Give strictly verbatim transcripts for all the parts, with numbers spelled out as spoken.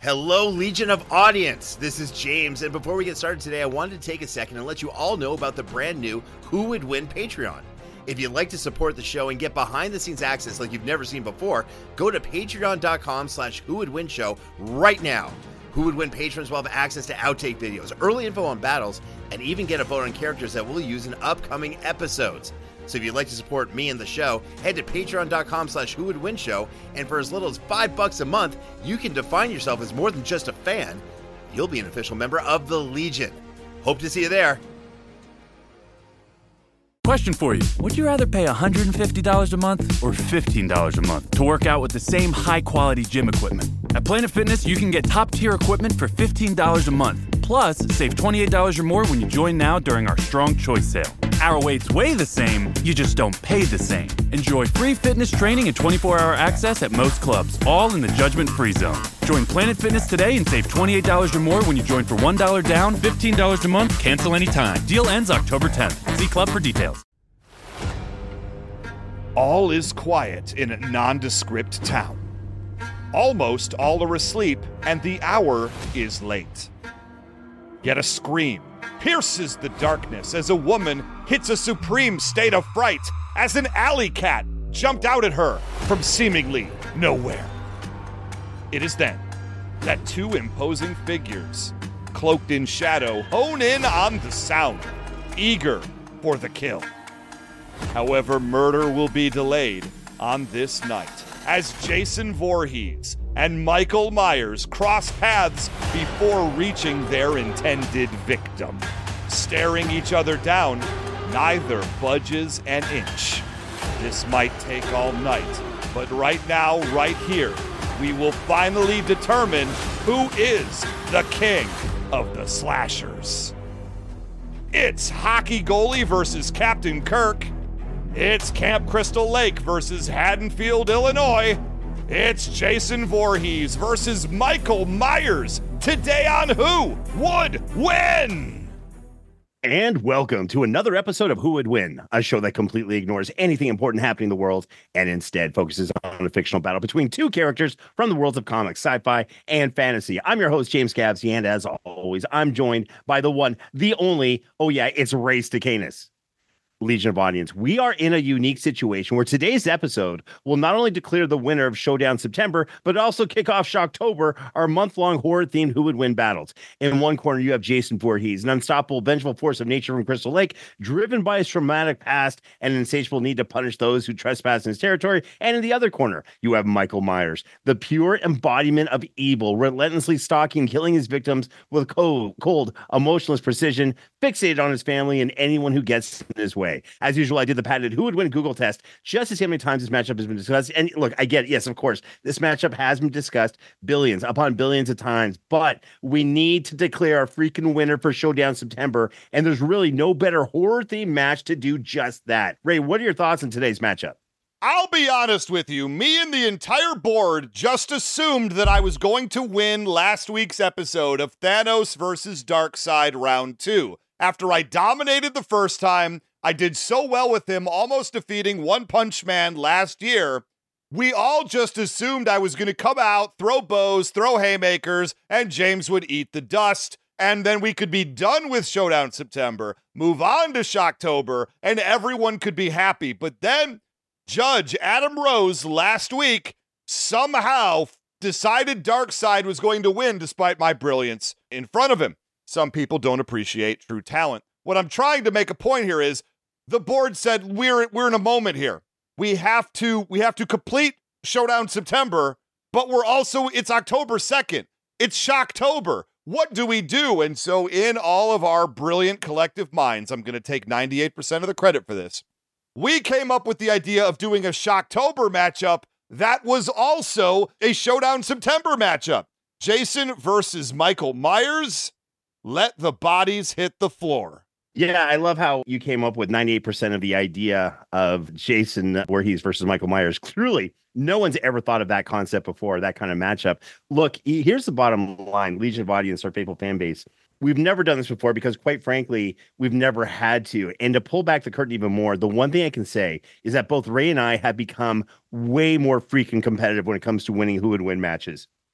Hello, Legion of Audience. This is James, and before we get started today, I wanted to take a second and let you all know about the brand new Who Would Win Patreon. If you'd like to support the show and get behind-the-scenes access like you've never seen before, go to patreon.com slash Who Would Win Show right now. Who Would Win patrons will have access to outtake videos, early info on battles, and even get a vote on characters that we'll use in upcoming episodes. So if you'd like to support me and the show, head to patreon.com slash Who Would Win Show, and for as little as five bucks a month, you can define yourself as more than just a fan. You'll be an official member of the Legion. Hope to see you there. Question for you. Would you rather pay one hundred fifty dollars a month or fifteen dollars a month to work out with the same high-quality gym equipment? At Planet Fitness, you can get top-tier equipment for fifteen dollars a month. Plus, save twenty-eight dollars or more when you join now during our Strong Choice sale. Our weights weigh the same, you just don't pay the same. Enjoy free fitness training and twenty-four hour access at most clubs, all in the judgment-free zone. Join Planet Fitness today and save twenty-eight dollars or more when you join for one dollar down, fifteen dollars a month, cancel anytime. Deal ends October tenth. See club for details. All is quiet in a nondescript town. Almost all are asleep, and the hour is late. Yet a scream pierces the darkness as a woman hits a supreme state of fright as an alley cat jumped out at her from seemingly nowhere. It is then that two imposing figures, cloaked in shadow, hone in on the sound, eager for the kill. However, murder will be delayed on this night as Jason Voorhees and Michael Myers cross paths before reaching their intended victim. Staring each other down, neither budges an inch. This might take all night, but right now, right here, we will finally determine who is the king of the slashers. It's hockey goalie versus Captain Kirk. It's Camp Crystal Lake versus Haddonfield, Illinois. It's Jason Voorhees versus Michael Myers. Today on Who Would Win? And welcome to another episode of Who Would Win, a show that completely ignores anything important happening in the world and instead focuses on a fictional battle between two characters from the worlds of comics, sci-fi, and fantasy. I'm your host, James Gavsey, and as always, I'm joined by the one, the only, oh yeah, it's Ray Stacanis. Legion of Audience. We are in a unique situation where today's episode will not only declare the winner of Showdown September, but also kick off Shocktober, our month-long horror-themed Who Would Win battles. In one corner, you have Jason Voorhees, an unstoppable, vengeful force of nature from Crystal Lake, driven by his traumatic past and an insatiable need to punish those who trespass in his territory. And in the other corner, you have Michael Myers, the pure embodiment of evil, relentlessly stalking and killing his victims with cold, cold, emotionless precision, fixated on his family and anyone who gets in his way. As usual, I did the patented Who Would Win Google test just to see how many times this matchup has been discussed. And look, I get it. Yes, of course, this matchup has been discussed billions upon billions of times, but we need to declare a freaking winner for Showdown September. And there's really no better horror-themed match to do just that. Ray, what are your thoughts on today's matchup? I'll be honest with you, me and the entire board just assumed that I was going to win last week's episode of Thanos versus Darkseid round two. After I dominated the first time, I did so well with him, almost defeating One Punch Man last year. We all just assumed I was going to come out, throw bows, throw haymakers, and James would eat the dust. And then we could be done with Showdown September, move on to Shocktober, and everyone could be happy. But then Judge Adam Rose last week somehow decided Darkseid was going to win despite my brilliance in front of him. Some people don't appreciate true talent. What I'm trying to make a point here is the board said we're we're in a moment here. We have to we have to complete Showdown September, but we're also it's October second. It's Shocktober. What do we do? And so in all of our brilliant collective minds, I'm going to take ninety-eight percent of the credit for this. We came up with the idea of doing a Shocktober matchup that was also a Showdown September matchup. Jason versus Michael Myers. Let the bodies hit the floor. Yeah, I love how you came up with ninety-eight percent of the idea of Jason Voorhees versus Michael Myers. Truly, no one's ever thought of that concept before, that kind of matchup. Look, here's the bottom line. Legion of Audience, our faithful fan base. We've never done this before because, quite frankly, we've never had to. And to pull back the curtain even more, the one thing I can say is that both Ray and I have become way more freaking competitive when it comes to winning Who Would Win matches.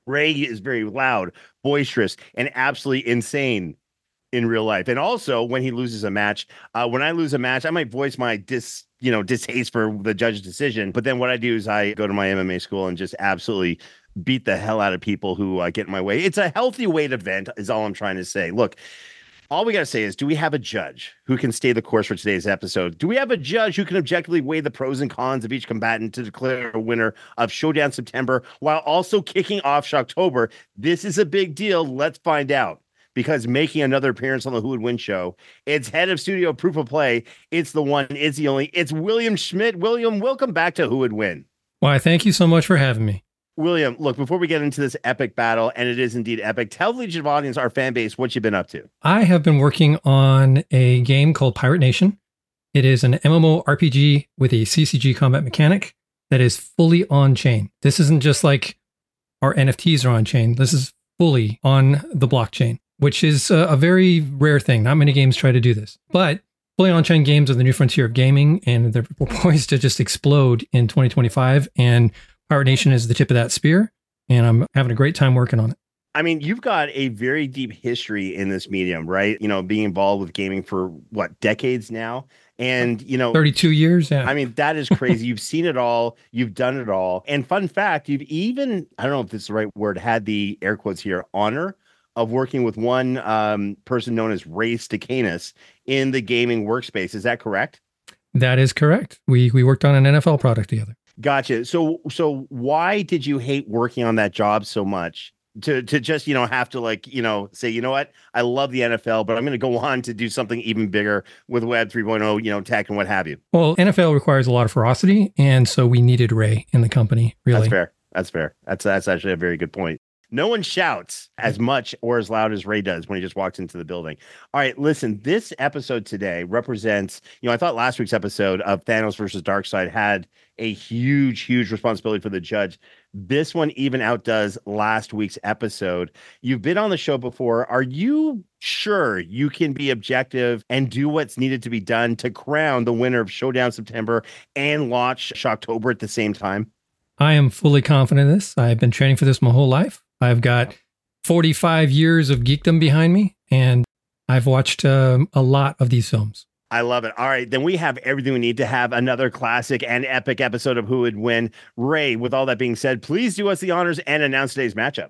Ray is very loud, boisterous, and absolutely insane in real life. And also when he loses a match, uh, when I lose a match, I might voice my dis, you know, distaste for the judge's decision. But then what I do is I go to my M M A school and just absolutely beat the hell out of people who uh, get in my way. It's a healthy way to vent is all I'm trying to say. Look, all we got to say is, do we have a judge who can stay the course for today's episode? Do we have a judge who can objectively weigh the pros and cons of each combatant to declare a winner of Showdown September while also kicking off Shocktober? This is a big deal. Let's find out. Because making another appearance on the Who Would Win show, it's head of studio Proof of Play. It's the one, it's the only, it's William Schmidt. William, welcome back to Who Would Win. Why, thank you so much for having me. William, look, before we get into this epic battle, and it is indeed epic, tell the Legion of Audience, our fan base, what you've been up to. I have been working on a game called Pirate Nation. It is an MMORPG with a C C G combat mechanic that is fully on-chain. This isn't just like our N F Ts are on-chain. This is fully on the blockchain, which is a, a very rare thing. Not many games try to do this. But fully on-chain games are the new frontier of gaming, and they're poised to just explode in twenty twenty-five. And Pirate Nation is the tip of that spear, and I'm having a great time working on it. I mean, you've got a very deep history in this medium, right? You know, being involved with gaming for, what, decades now? And, you know, thirty-two years. Yeah. I mean, that is crazy. You've seen it all. You've done it all. And fun fact, you've even, I don't know if this is the right word, had the air quotes here, honor of working with one um, person known as Ray Stacanis in the gaming workspace. Is that correct? That is correct. We we worked on an N F L product together. Gotcha. So so why did you hate working on that job so much? To to just, you know, have to like, you know, say, you know what, I love the N F L, but I'm going to go on to do something even bigger with Web three point oh, you know, tech and what have you. Well, N F L requires a lot of ferocity, and so we needed Ray in the company, really. That's fair. That's fair. That's that's actually a very good point. No one shouts as much or as loud as Ray does when he just walks into the building. All right, listen, this episode today represents, you know, I thought last week's episode of Thanos versus Darkseid had a huge, huge responsibility for the judge. This one even outdoes last week's episode. You've been on the show before. Are you sure you can be objective and do what's needed to be done to crown the winner of Showdown September and launch Shocktober at the same time? I am fully confident in this. I've been training for this my whole life. I've got forty-five years of geekdom behind me, and I've watched um, a lot of these films. I love it. All right, then we have everything we need to have another classic and epic episode of Who Would Win. Ray, with all that being said, please do us the honors and announce today's matchup.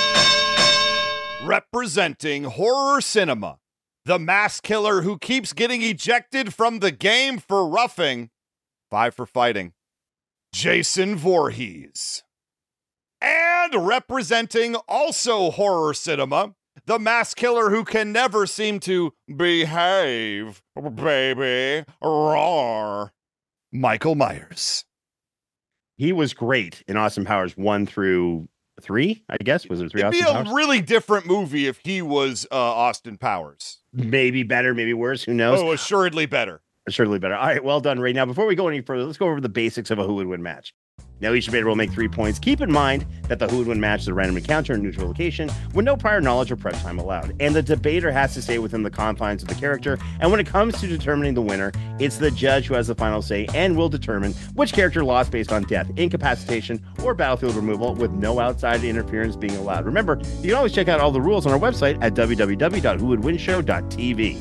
Representing horror cinema, the mass killer who keeps getting ejected from the game for roughing, five for fighting, Jason Voorhees. And representing also horror cinema, the mass killer who can never seem to behave, baby, roar, Michael Myers. He was great in Austin Powers one through three, I guess. Was it three? It'd Austin be a Powers? really different movie if he was uh, Austin Powers. Maybe better, maybe worse. Who knows? Oh, assuredly better. Assuredly better. All right, well done, Ray. Now, before we go any further, let's go over the basics of a Who Would Win match. Now, each debater will make three points. Keep in mind that the Who Would Win match is a random encounter in a neutral location with no prior knowledge or prep time allowed. And the debater has to stay within the confines of the character. And when it comes to determining the winner, it's the judge who has the final say and will determine which character lost based on death, incapacitation, or battlefield removal with no outside interference being allowed. Remember, you can always check out all the rules on our website at w w w dot who would win show dot t v.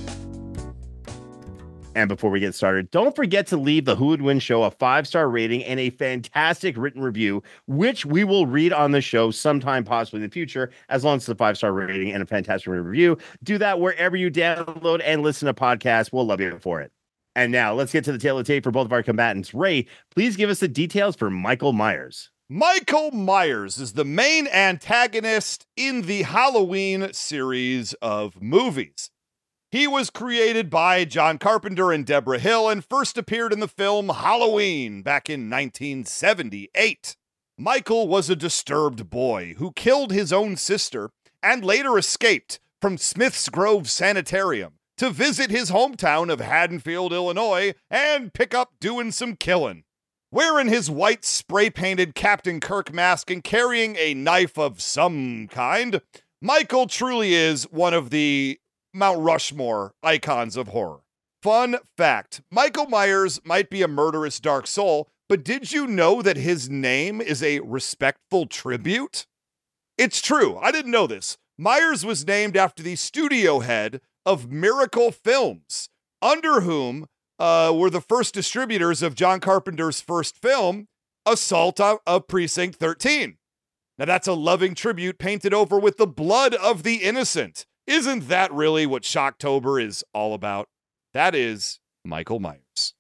And before we get started, don't forget to leave the Who Would Win show a five-star rating and a fantastic written review, which we will read on the show sometime possibly in the future, as long as it's a five-star rating and a fantastic written review. Do that wherever you download and listen to podcasts. We'll love you for it. And now let's get to the tail of the tape for both of our combatants. Ray, please give us the details for Michael Myers. Michael Myers is the main antagonist in the Halloween series of movies. He was created by John Carpenter and Deborah Hill and first appeared in the film Halloween back in nineteen seventy-eight. Michael was a disturbed boy who killed his own sister and later escaped from Smith's Grove Sanitarium to visit his hometown of Haddonfield, Illinois, and pick up doing some killing. Wearing his white spray-painted Captain Kirk mask and carrying a knife of some kind, Michael truly is one of the Mount Rushmore icons of horror. Fun fact, Michael Myers might be a murderous dark soul, but did you know that his name is a respectful tribute? It's true. I didn't know this. Myers was named after the studio head of Miracle Films, under whom uh, were the first distributors of John Carpenter's first film, Assault of Precinct thirteen. Now that's a loving tribute painted over with the blood of the innocent. Isn't that really what Shocktober is all about? That is Michael Myers.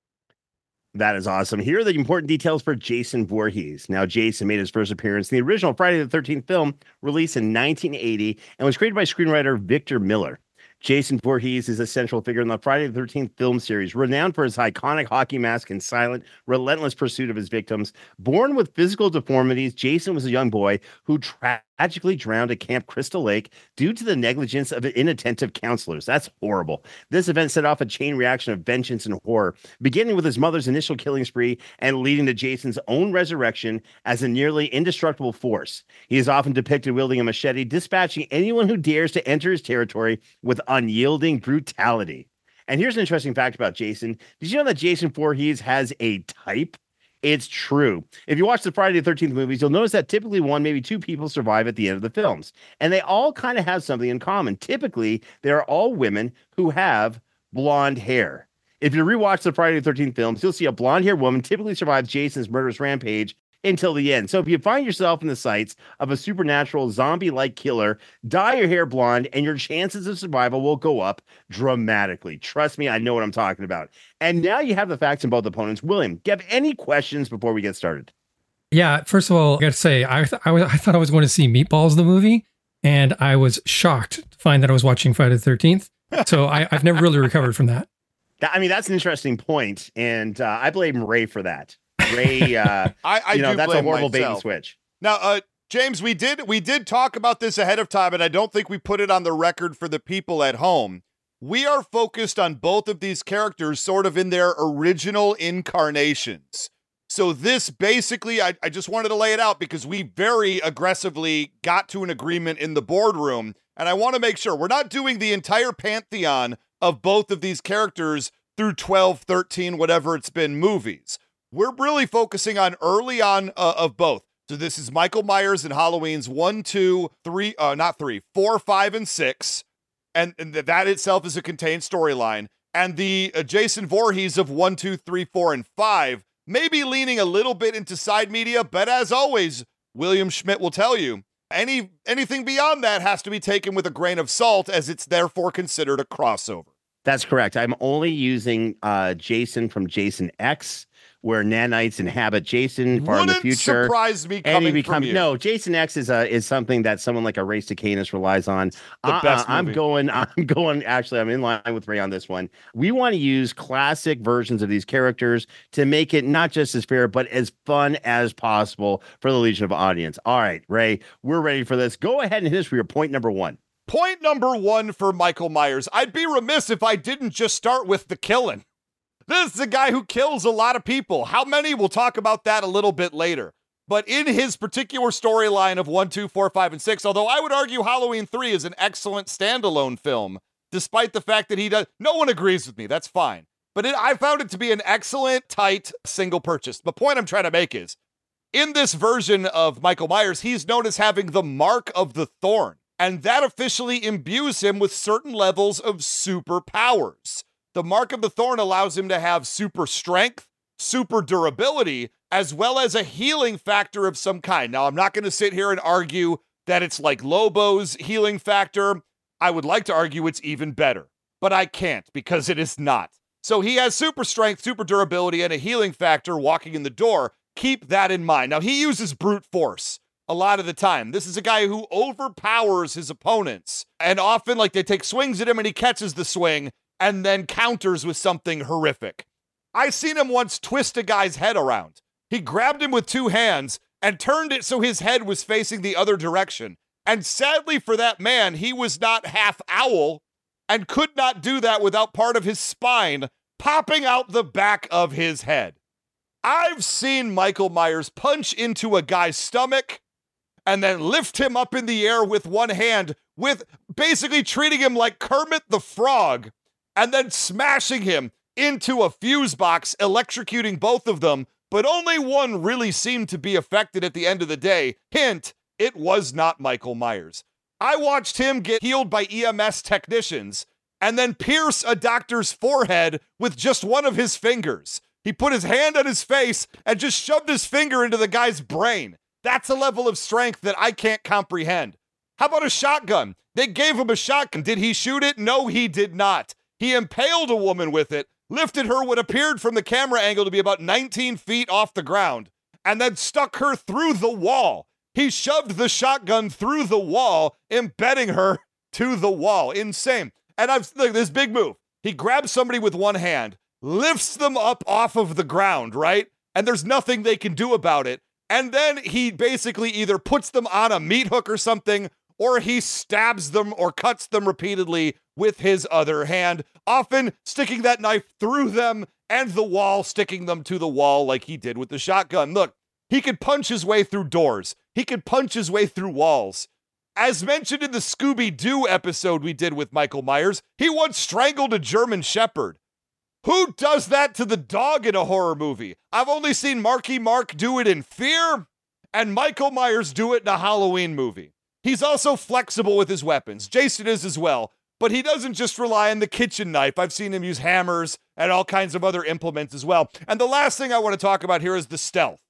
That is awesome. Here are the important details for Jason Voorhees. Now, Jason made his first appearance in the original Friday the thirteenth film, released in nineteen eighty, and was created by screenwriter Victor Miller. Jason Voorhees is a central figure in the Friday the thirteenth film series, renowned for his iconic hockey mask and silent, relentless pursuit of his victims. Born with physical deformities, Jason was a young boy who tragically drowned at Camp Crystal Lake due to the negligence of inattentive counselors. That's horrible. This event set off a chain reaction of vengeance and horror, beginning with his mother's initial killing spree and leading to Jason's own resurrection as a nearly indestructible force. He is often depicted wielding a machete, dispatching anyone who dares to enter his territory with unyielding brutality. And here's an interesting fact about Jason. Did you know that Jason Voorhees has a type? It's true. If you watch the Friday the thirteenth movies, you'll notice that typically one, maybe two people survive at the end of the films. And they all kind of have something in common. Typically, they're all women who have blonde hair. If you rewatch the Friday the thirteenth films, you'll see a blonde-haired woman typically survives Jason's murderous rampage until the end. So if you find yourself in the sights of a supernatural zombie-like killer, dye your hair blonde and your chances of survival will go up dramatically. Trust me, I know what I'm talking about. And now you have the facts in both opponents. William, do you have any questions before we get started? Yeah, first of all, I got to say, I, th- I, was, I thought I was going to see Meatballs, the movie, and I was shocked to find that I was watching Friday the thirteenth. So I, I've never really recovered from that. I mean, that's an interesting point, and uh, I blame Ray for that. Ray, uh, I, I you know, do that's a blame horrible bait and myself. switch. Now, uh, James, we did we did talk about this ahead of time, and I don't think we put it on the record for the people at home. We are focused on both of these characters sort of in their original incarnations. So this basically, I, I just wanted to lay it out because we very aggressively got to an agreement in the boardroom, and I want to make sure we're not doing the entire pantheon of both of these characters through twelve, thirteen, whatever it's been, movies. We're really focusing on early on uh, of both. So this is Michael Myers in Halloween's one, two, three, uh, not three, four, five, and six. And, and that itself is a contained storyline. And the uh, Jason Voorhees of one, two, three, four, and five, maybe leaning a little bit into side media, but as always, William Schmidt will tell you, any anything beyond that has to be taken with a grain of salt, as it's therefore considered a crossover. That's correct. I'm only using uh, Jason from Jason X, where nanites inhabit Jason far Wouldn't in the future. surprise me coming and he becomes from you. no Jason X is a is something that someone like a Race to Canis relies on. The Uh-uh, best I'm movie. going. I'm going. Actually, I'm in line with Ray on this one. We want to use classic versions of these characters to make it not just as fair but as fun as possible for the Legion of audience. All right, Ray, we're ready for this. Go ahead and hit us for your point number one. Point number one for Michael Myers. I'd be remiss if I didn't just start with the killing. This is a guy who kills a lot of people. How many? We'll talk about that a little bit later. But in his particular storyline of one, two, four, five, and six, although I would argue Halloween three is an excellent standalone film, despite the fact that he does, no one agrees with me. That's fine. But it, I found it to be an excellent, tight, single purchase. The point I'm trying to make is, in this version of Michael Myers, he's known as having the mark of the thorn. And that officially imbues him with certain levels of superpowers. The mark of the thorn allows him to have super strength, super durability, as well as a healing factor of some kind. Now, I'm not going to sit here and argue that it's like Lobo's healing factor. I would like to argue it's even better, but I can't because it is not. So he has super strength, super durability, and a healing factor walking in the door. Keep that in mind. Now, he uses brute force a lot of the time. This is a guy who overpowers his opponents, and often, like, they take swings at him and he catches the swing and then counters with something horrific. I seen him once twist a guy's head around. He grabbed him with two hands and turned it so his head was facing the other direction. And sadly for that man, he was not half owl and could not do that without part of his spine popping out the back of his head. I've seen Michael Myers punch into a guy's stomach and then lift him up in the air with one hand, with basically treating him like Kermit the Frog, and then smashing him into a fuse box, electrocuting both of them, but only one really seemed to be affected at the end of the day. Hint, it was not Michael Myers. I watched him get healed by E M S technicians and then pierce a doctor's forehead with just one of his fingers. He put his hand on his face and just shoved his finger into the guy's brain. That's a level of strength that I can't comprehend. How about a shotgun? They gave him a shotgun. Did he shoot it? No, he did not. He impaled a woman with it, lifted her what appeared from the camera angle to be about nineteen feet off the ground, and then stuck her through the wall. He shoved the shotgun through the wall, embedding her to the wall. Insane. And I've look, this big move. He grabs somebody with one hand, lifts them up off of the ground, right? And there's nothing they can do about it. And then he basically either puts them on a meat hook or something, or he stabs them or cuts them repeatedly with his other hand, often sticking that knife through them and the wall, sticking them to the wall like he did with the shotgun. Look, he could punch his way through doors. He could punch his way through walls. As mentioned in the Scooby-Doo episode we did with Michael Myers, he once strangled a German Shepherd. Who does that to the dog in a horror movie? I've only seen Marky Mark do it in Fear, and Michael Myers do it in a Halloween movie. He's also flexible with his weapons. Jason is as well, but he doesn't just rely on the kitchen knife. I've seen him use hammers and all kinds of other implements as well. And the last thing I want to talk about here is the stealth.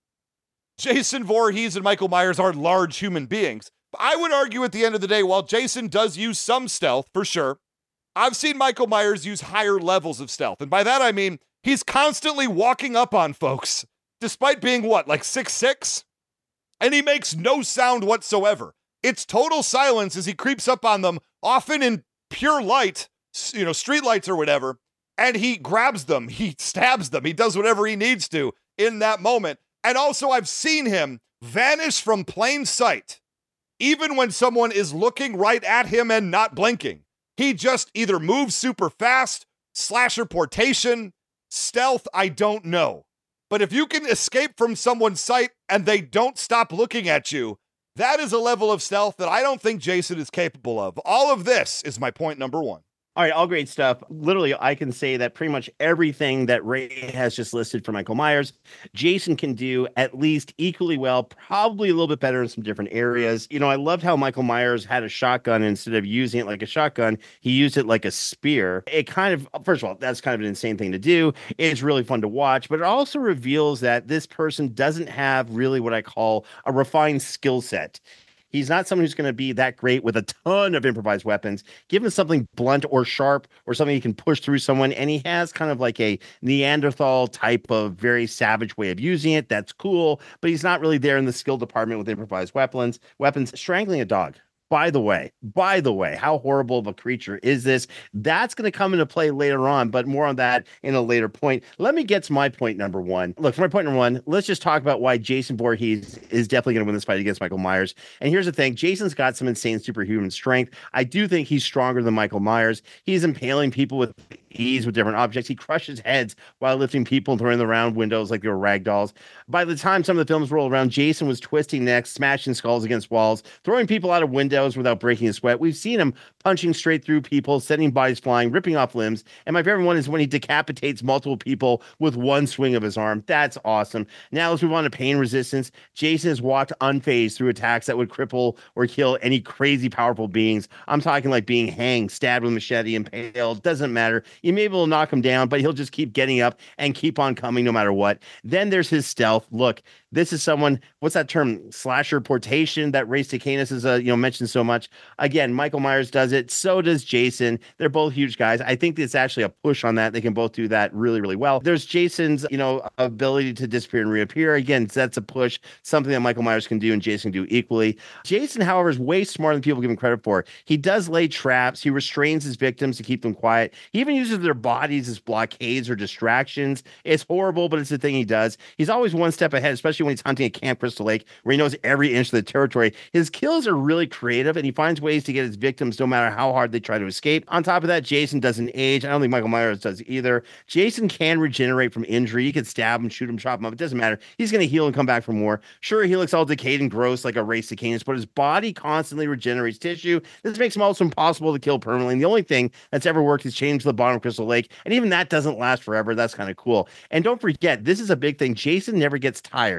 Jason Voorhees and Michael Myers are large human beings. But I would argue at the end of the day, while Jason does use some stealth, for sure, I've seen Michael Myers use higher levels of stealth. And by that, I mean, he's constantly walking up on folks, despite being what, like six six? And he makes no sound whatsoever. It's total silence as he creeps up on them, often in pure light, you know, street lights or whatever, and he grabs them, he stabs them, he does whatever he needs to in that moment. And also, I've seen him vanish from plain sight, even when someone is looking right at him and not blinking. He just either moves super fast, slasher portation, stealth, I don't know. But if you can escape from someone's sight and they don't stop looking at you, that is a level of stealth that I don't think Jason is capable of. All of this is my point number one. All right, all great stuff. Literally, I can say that pretty much everything that Ray has just listed for Michael Myers, Jason can do at least equally well, probably a little bit better in some different areas. You know, I loved how Michael Myers had a shotgun. Instead of using it like a shotgun, he used it like a spear. It kind of, first of all, that's kind of an insane thing to do. It's really fun to watch, but it also reveals that this person doesn't have really what I call a refined skill set. He's not someone who's going to be that great with a ton of improvised weapons. Give him something blunt or sharp or something he can push through someone. And he has kind of like a Neanderthal type of very savage way of using it. That's cool. But he's not really there in the skill department with improvised weapons. Weapons, strangling a dog. By the way, by the way, how horrible of a creature is this? That's going to come into play later on, but more on that in a later point. Let me get to my point number one. Look, for my point number one, let's just talk about why Jason Voorhees is definitely going to win this fight against Michael Myers. And here's the thing. Jason's got some insane superhuman strength. I do think he's stronger than Michael Myers. He's impaling people with ease with different objects. He crushes heads while lifting people and throwing them around windows like they were rag dolls. By the time some of the films roll around, Jason was twisting necks, smashing skulls against walls, throwing people out of windows without breaking a sweat. We've seen him punching straight through people, sending bodies flying, ripping off limbs. And my favorite one is when he decapitates multiple people with one swing of his arm. That's awesome. Now let's move on to pain resistance. Jason has walked unfazed through attacks that would cripple or kill any crazy powerful beings. I'm talking like being hanged, stabbed with a machete, impaled. Doesn't matter. You may be able to knock him down, but he'll just keep getting up and keep on coming no matter what. Then there's his stealth. Look, this is someone, what's that term? Slasher portation that Ray Stacanis has uh, you know, mentioned so much. Again, Michael Myers does it. So does Jason. They're both huge guys. I think it's actually a push on that. They can both do that really, really well. There's Jason's, you know, ability to disappear and reappear. Again, that's a push, something that Michael Myers can do and Jason can do equally. Jason, however, is way smarter than people give him credit for. He does lay traps. He restrains his victims to keep them quiet. He even uses their bodies as blockades or distractions. It's horrible, but it's the thing he does. He's always one step ahead, especially when he's hunting at Camp Crystal Lake, where he knows every inch of the territory. His kills are really creative, and he finds ways to get his victims no matter how hard they try to escape. On top of that, Jason doesn't age. I don't think Michael Myers does either. Jason can regenerate from injury. You could stab him, shoot him, chop him up. It doesn't matter. He's going to heal and come back for more. Sure, he looks all decayed and gross like a Ray Stacanis, but his body constantly regenerates tissue. This makes him also impossible to kill permanently. And the only thing that's ever worked is chained to the bottom of Crystal Lake, and even that doesn't last forever. That's kind of cool. And don't forget, this is a big thing. Jason never gets tired,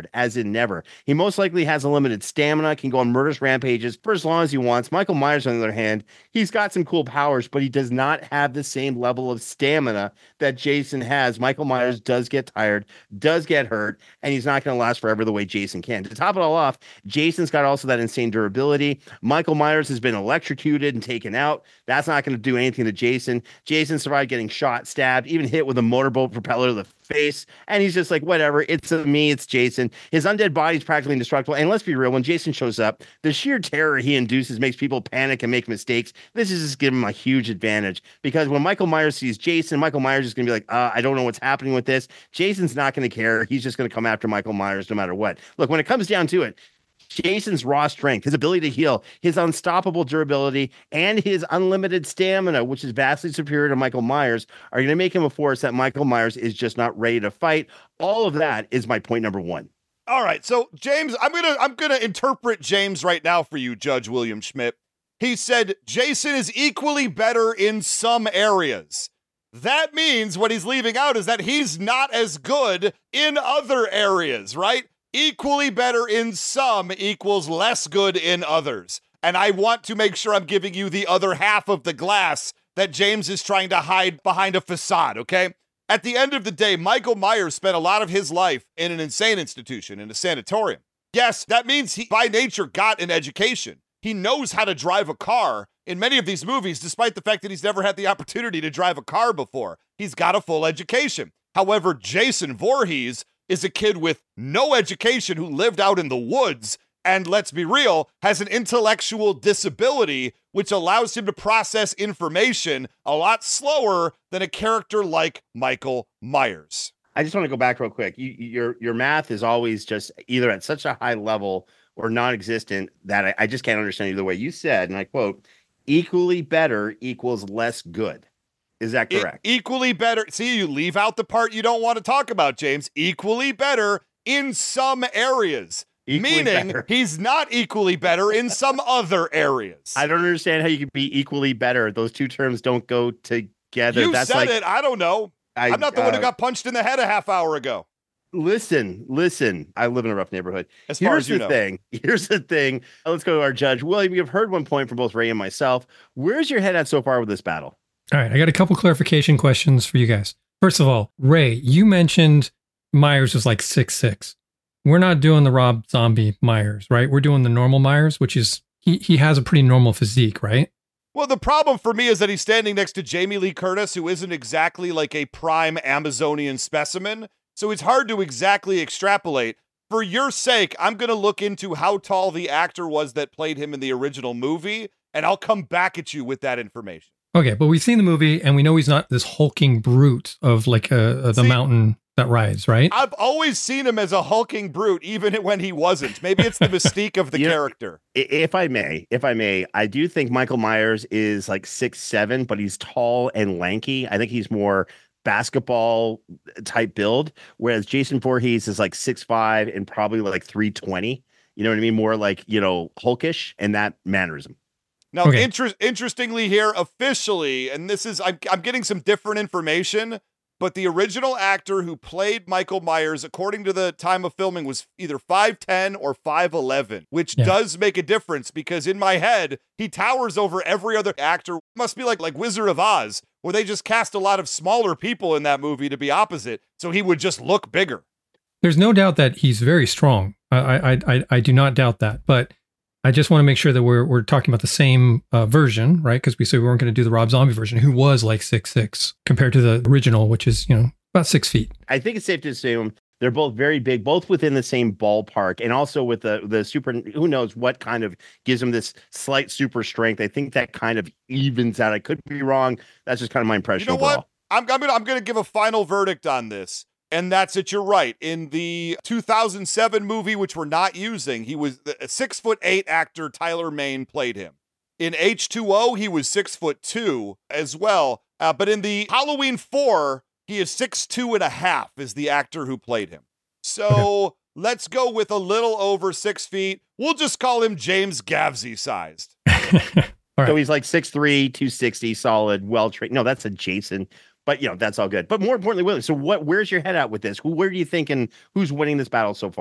as in never. He most likely has unlimited stamina, can go on murderous rampages for as long as he wants. Michael Myers, on the other hand, he's got some cool powers, but he does not have the same level of stamina that Jason has. Michael Myers does get tired, does get hurt, and he's not going to last forever the way Jason can. To top it all off, Jason's got also that insane durability. Michael Myers has been electrocuted and taken out. That's not going to do anything to Jason. Jason survived getting shot, stabbed, even hit with a motorboat propeller to the face, and he's just like, whatever, it's a me, it's Jason. His undead body's practically indestructible, and let's be real, when Jason shows up, the sheer terror he induces makes people panic and make mistakes. This is just giving him a huge advantage, because when Michael Myers sees Jason, Michael Myers is going to be like, uh, I don't know what's happening with this. Jason's not going to care. He's just going to come after Michael Myers no matter what. Look, when it comes down to it, Jason's raw strength, his ability to heal, his unstoppable durability, and his unlimited stamina, which is vastly superior to Michael Myers, are going to make him a force that Michael Myers is just not ready to fight. All of that is my point number one. All right, so James, I'm gonna I'm gonna interpret James right now for you, Judge William Schmidt. He said Jason is equally better in some areas. That means what he's leaving out is that he's not as good in other areas, right? Equally better in some equals less good in others. And I want to make sure I'm giving you the other half of the glass that James is trying to hide behind a facade, okay? At the end of the day, Michael Myers spent a lot of his life in an insane institution, in a sanatorium. Yes, that means he, by nature, got an education. He knows how to drive a car in many of these movies, despite the fact that he's never had the opportunity to drive a car before. He's got a full education. However, Jason Voorhees is a kid with no education who lived out in the woods and, let's be real, has an intellectual disability which allows him to process information a lot slower than a character like Michael Myers. I just want to go back real quick. You, your your math is always just either at such a high level or non-existent that I, I just can't understand either way. You said, and I quote, equally better equals less good. Is that correct? E- equally better. See, you leave out the part you don't want to talk about, James. Equally better in some areas. Equally Meaning better. He's not equally better in some other areas. I don't understand how you could be equally better. Those two terms don't go together. You That's said like, it. I don't know. I, I'm not the uh, one who got punched in the head a half hour ago. Listen, listen. I live in a rough neighborhood. As far Here's as you the know. thing. Here's the thing. Let's go to our judge. William, you've heard one point from both Ray and myself. Where's your head at so far with this battle? All right, I got a couple clarification questions for you guys. First of all, Ray, you mentioned Myers was like six six. We're not doing the Rob Zombie Myers, right? We're doing the normal Myers, which is, he, he has a pretty normal physique, right? Well, the problem for me is that he's standing next to Jamie Lee Curtis, who isn't exactly like a prime Amazonian specimen. So it's hard to exactly extrapolate. For your sake, I'm going to look into how tall the actor was that played him in the original movie, and I'll come back at you with that information. Okay, but we've seen the movie, and we know he's not this hulking brute of like a, a, the See, mountain that rides, right? I've always seen him as a hulking brute, even when he wasn't. Maybe it's the mystique of the You know, character. If I may, if I may, I do think Michael Myers is like six seven, but he's tall and lanky. I think he's more basketball type build, whereas Jason Voorhees is like six five and probably like three twenty. You know what I mean? More like, you know, hulkish and that mannerism. Now, Okay. inter- interestingly here, officially, and this is, I'm, I'm getting some different information, but the original actor who played Michael Myers, according to the time of filming, was either five ten or five eleven, which Yeah. does make a difference because in my head, he towers over every other actor. It must be like, like Wizard of Oz, where they just cast a lot of smaller people in that movie to be opposite, so he would just look bigger. There's no doubt that he's very strong. I I I, I do not doubt that, but I just want to make sure that we're we're talking about the same uh, version, right? Because we said we weren't going to do the Rob Zombie version, who was like six six compared to the original, which is, you know, about six feet. I think it's safe to assume they're both very big, both within the same ballpark, and also with the the super. Who knows what kind of gives them this slight super strength? I think that kind of evens out. I could be wrong. That's just kind of my impression. You know overall. what? I'm, I'm gonna I'm gonna give a final verdict on this. And that's it. You're right. In the two thousand seven movie, which we're not using, he was a six foot eight actor. Tyler Mane played him. In H two O, he was six foot two as well. Uh, but in the Halloween four, he is six two and a half. Is the actor who played him. So Okay. let's go with a little over six feet. We'll just call him James Gavsey sized. All right. So he's like six three, two sixty, solid, well trained. No, that's a Jason. But, you know, that's all good. But more importantly, William, so what? Where's your head at with this? Who, where do you think and who's winning this battle so far?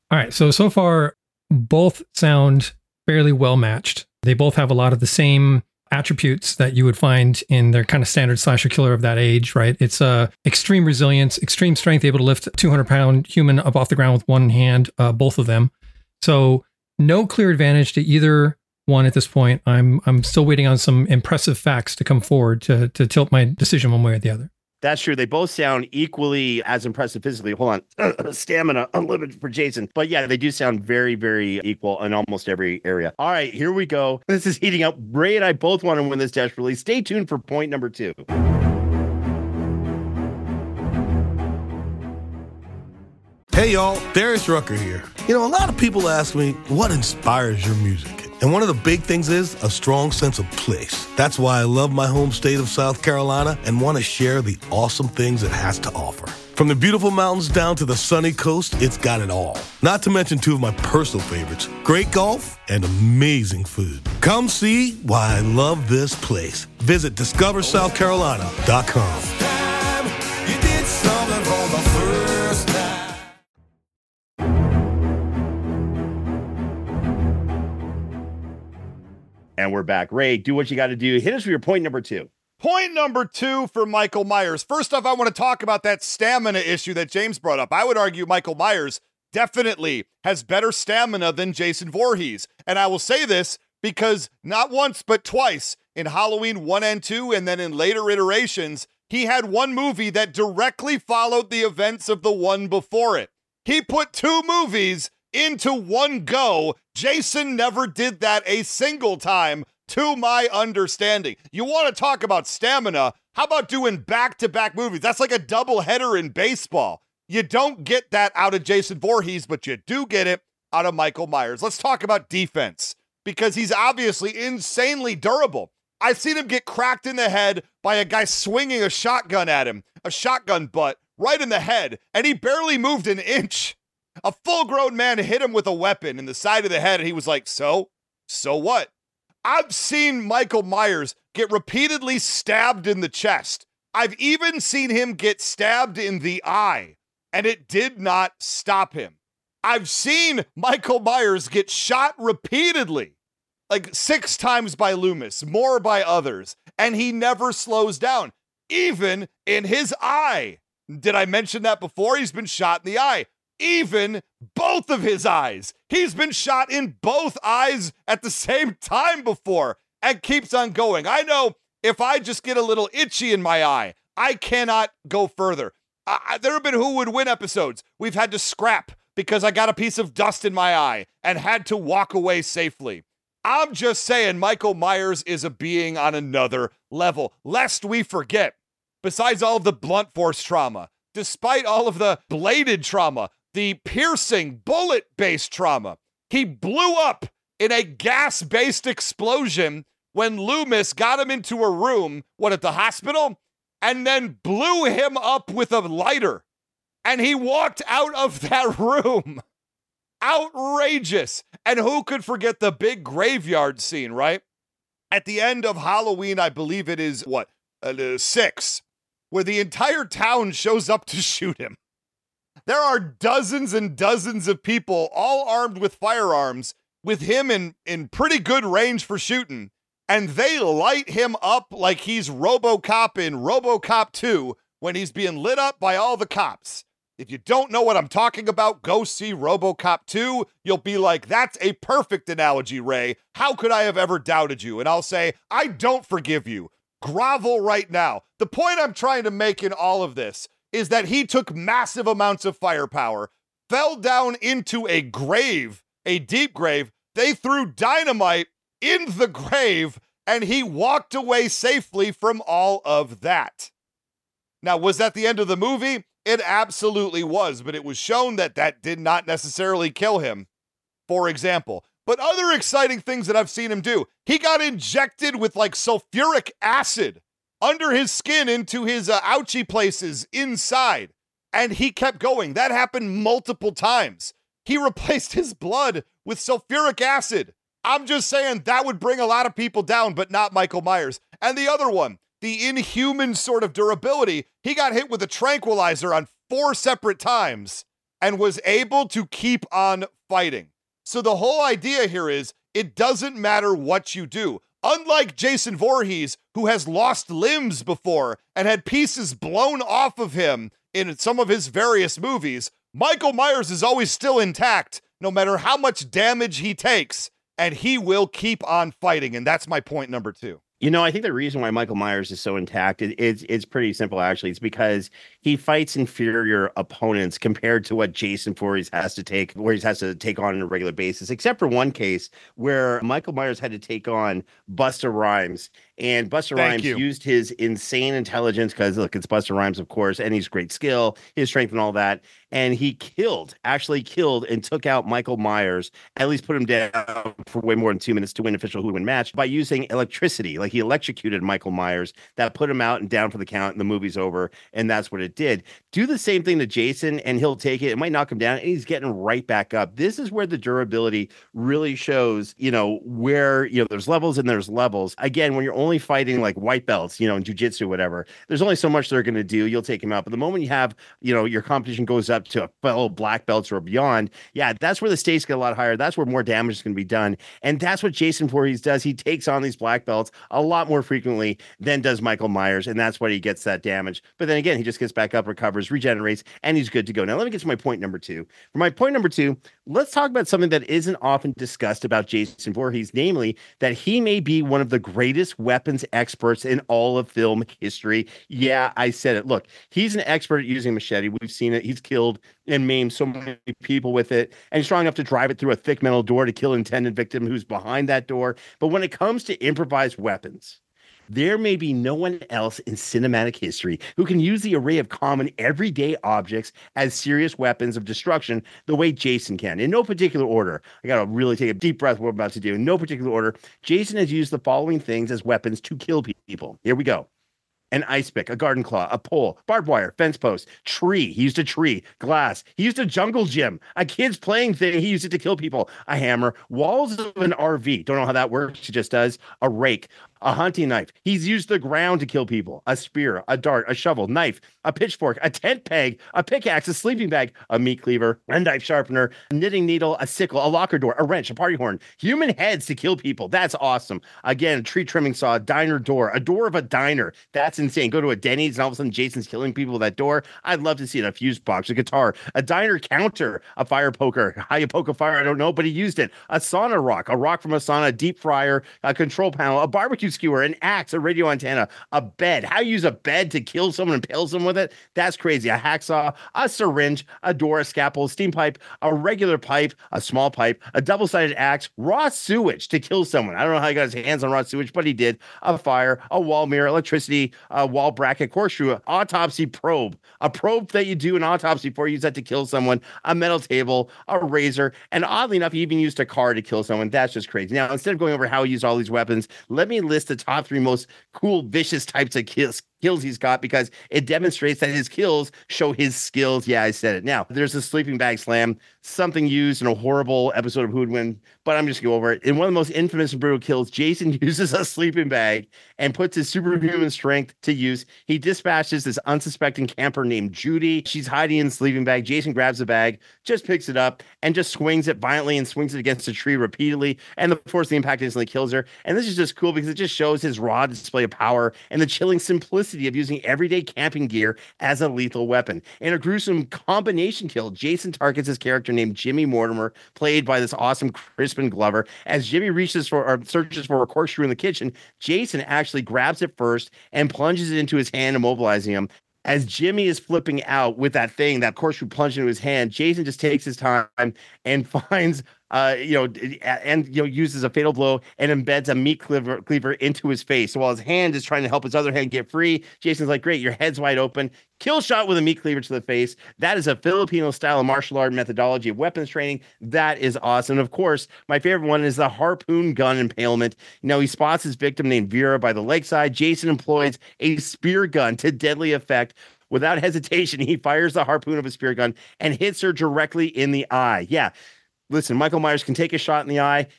All right. So, so far, both sound fairly well matched. They both have a lot of the same attributes that you would find in their kind of standard slasher killer of that age, right? It's uh, extreme resilience, extreme strength, able to lift a two hundred pound human up off the ground with one hand, uh, both of them. So no clear advantage to either one at this point. I'm I'm still waiting on some impressive facts to come forward to to tilt my decision one way or the other. That's true. They both sound equally as impressive physically. Hold on. Stamina unlimited for Jason. But yeah, they do sound very, very equal in almost every area. All right, here we go. This is heating up. Ray and I both want to win this desperately. Stay tuned for point number two. Hey, y'all. Darius Rucker here. You know, a lot of people ask me, what inspires your music? And one of the big things is a strong sense of place. That's why I love my home state of South Carolina and want to share the awesome things it has to offer. From the beautiful mountains down to the sunny coast, it's got it all. Not to mention two of my personal favorites, great golf and amazing food. Come see why I love this place. Visit discover south carolina dot com. And we're back. Ray, do what you got to do. Hit us with your point number two. Point number two for Michael Myers. First off, I want to talk about that stamina issue that James brought up. I would argue Michael Myers definitely has better stamina than Jason Voorhees. And I will say this because not once, but twice in Halloween one and two, and then in later iterations, he had one movie that directly followed the events of the one before it. He put two movies into one go. Jason never did that a single time, to my understanding. You want to talk about stamina? How about doing back-to-back movies? That's like a double header in baseball. You don't get that out of Jason Voorhees, but you do get it out of Michael Myers. Let's talk about defense, because he's obviously insanely durable. I've seen him get cracked in the head by a guy swinging a shotgun at him, a shotgun butt, right in the head, and he barely moved an inch. A full-grown man hit him with a weapon in the side of the head, and he was like, so? So what? I've seen Michael Myers get repeatedly stabbed in the chest. I've even seen him get stabbed in the eye, and it did not stop him. I've seen Michael Myers get shot repeatedly, like six times by Loomis, more by others, and he never slows down, even in his eye. Did I mention that before? He's been shot in the eye. Even both of his eyes. He's been shot in both eyes at the same time before and keeps on going. I know if I just get a little itchy in my eye, I cannot go further. Uh, there have been Who Would Win episodes we've had to scrap because I got a piece of dust in my eye and had to walk away safely. I'm just saying Michael Myers is a being on another level, lest we forget, besides all of the blunt force trauma, despite all of the bladed trauma, the piercing bullet-based trauma, he blew up in a gas-based explosion when Loomis got him into a room, what, at the hospital, and then blew him up with a lighter. And he walked out of that room. Outrageous. And who could forget the big graveyard scene, right? At the end of Halloween, I believe it is, what, uh, six, where the entire town shows up to shoot him. There are dozens and dozens of people, all armed with firearms, with him in, in pretty good range for shooting, and they light him up like he's RoboCop in RoboCop two when he's being lit up by all the cops. If you don't know what I'm talking about, go see RoboCop two. You'll be like, that's a perfect analogy, Ray. How could I have ever doubted you? And I'll say, I don't forgive you. Grovel right now. The point I'm trying to make in all of this is that he took massive amounts of firepower, fell down into a grave, a deep grave. They threw dynamite in the grave, and he walked away safely from all of that. Now, was that the end of the movie? It absolutely was, but it was shown that that did not necessarily kill him, for example. But other exciting things that I've seen him do, he got injected with like sulfuric acid under his skin into his uh, ouchy places inside. And he kept going. That happened multiple times. He replaced his blood with sulfuric acid. I'm just saying that would bring a lot of people down, but not Michael Myers. And the other one, the inhuman sort of durability, he got hit with a tranquilizer on four separate times and was able to keep on fighting. So the whole idea here is it doesn't matter what you do. Unlike Jason Voorhees, who has lost limbs before and had pieces blown off of him in some of his various movies, Michael Myers is always still intact, no matter how much damage he takes, and he will keep on fighting. And that's my point number two. You know, I think the reason why Michael Myers is so intact is it's, it's pretty simple, actually. It's because he fights inferior opponents compared to what Jason Voorhees has to take, where he has to take on on a regular basis, except for one case where Michael Myers had to take on Busta Rhymes. And Busta Thank Rhymes you. used his insane intelligence, because look, it's Busta Rhymes, of course, and he's great skill, his strength and all that. And he killed, actually killed and took out Michael Myers, at least put him down for way more than two minutes to win official Who Would Win match by using electricity. Like, he electrocuted Michael Myers. That put him out and down for the count, and the movie's over. And that's what it did. Do the same thing to Jason, and he'll take it. It might knock him down, and he's getting right back up. This is where the durability really shows, you know, where, you know, there's levels and there's levels. Again, when you're only fighting like white belts, you know, in jiu-jitsu, whatever, there's only so much they're going to do. You'll take him out. But the moment you have, you know, your competition goes up to a fellow black belts or beyond, yeah, that's where the stakes get a lot higher. That's where more damage is going to be done. And that's what Jason Voorhees does. He takes on these black belts a lot more frequently than does Michael Myers. And that's why he gets that damage. But then again, he just gets back up, recovers, regenerates, and he's good to go. Now, let me get to my point number two. For my point number two, let's talk about something that isn't often discussed about Jason Voorhees, namely that he may be one of the greatest weapons experts in all of film history. Yeah, I said it. Look, he's an expert at using a machete. We've seen it. He's killed and maimed so many people with it, and he's strong enough to drive it through a thick metal door to kill an intended victim who's behind that door. But when it comes to improvised weapons, there may be no one else in cinematic history who can use the array of common everyday objects as serious weapons of destruction the way Jason can. In no particular order, I got to really take a deep breath what we're about to do. In no particular order, Jason has used the following things as weapons to kill people. Here we go. An ice pick, a garden claw, a pole, barbed wire, fence post, tree. He used a tree, glass. He used a jungle gym, a kid's playing thing. He used it to kill people. A hammer, walls of an R V. Don't know how that works. He just does. A rake, a hunting knife. He's used the ground to kill people. A spear, a dart, a shovel, knife, a pitchfork, a tent peg, a pickaxe, a sleeping bag, a meat cleaver, a knife sharpener, a knitting needle, a sickle, a locker door, a wrench, a party horn, human heads to kill people. That's awesome. Again, a tree trimming saw, a diner door, a door of a diner. That's insane. Go to a Denny's and all of a sudden Jason's killing people with that door. I'd love to see it. A fuse box, a guitar, a diner counter, a fire poker. How you poke a fire, I don't know, but he used it. A sauna rock, a rock from a sauna, a deep fryer, a control panel, a barbecue skewer, an axe, a radio antenna, a bed. How you use a bed to kill someone and impale someone with it? That's crazy. A hacksaw, a syringe, a door, a scalpel, a steam pipe, a regular pipe, a small pipe, a double-sided axe, raw sewage to kill someone. I don't know how he got his hands on raw sewage, but he did. A fire, a wall mirror, electricity, a wall bracket, horseshoe, autopsy probe, a probe that you do an autopsy for, you use that to kill someone, a metal table, a razor, and oddly enough, he even used a car to kill someone. That's just crazy. Now, instead of going over how he used all these weapons, let me list the top three most cool, vicious types of kills. kills he's got, because it demonstrates that his kills show his skills. Yeah, I said it. Now, there's a sleeping bag slam, something used in a horrible episode of Who Would Win, but I'm just going to go over it. In one of the most infamous and brutal kills, Jason uses a sleeping bag and puts his superhuman strength to use. He dispatches this unsuspecting camper named Judy. She's hiding in the sleeping bag. Jason grabs the bag, just picks it up, and just swings it violently and swings it against a tree repeatedly, and the force of the impact instantly kills her. And this is just cool because it just shows his raw display of power and the chilling simplicity of using everyday camping gear as a lethal weapon. In a gruesome combination kill, Jason targets his character named Jimmy Mortimer, played by this awesome Crispin Glover. As Jimmy reaches for or searches for a corkscrew in the kitchen, Jason actually grabs it first and plunges it into his hand, immobilizing him. As Jimmy is flipping out with that thing, that corkscrew plunged into his hand, Jason just takes his time and finds Uh, you know, and, you know, uses a fatal blow and embeds a meat cleaver, cleaver into his face. So while his hand is trying to help his other hand get free, Jason's like, great, your head's wide open. Kill shot with a meat cleaver to the face. That is a Filipino style of martial art methodology of weapons training. That is awesome. And of course, my favorite one is the harpoon gun impalement. You know, he spots his victim named Vera by the lakeside. Jason employs a spear gun to deadly effect. Without hesitation, he fires the harpoon of a spear gun and hits her directly in the eye. Yeah. Listen, Michael Myers can take a shot in the eye,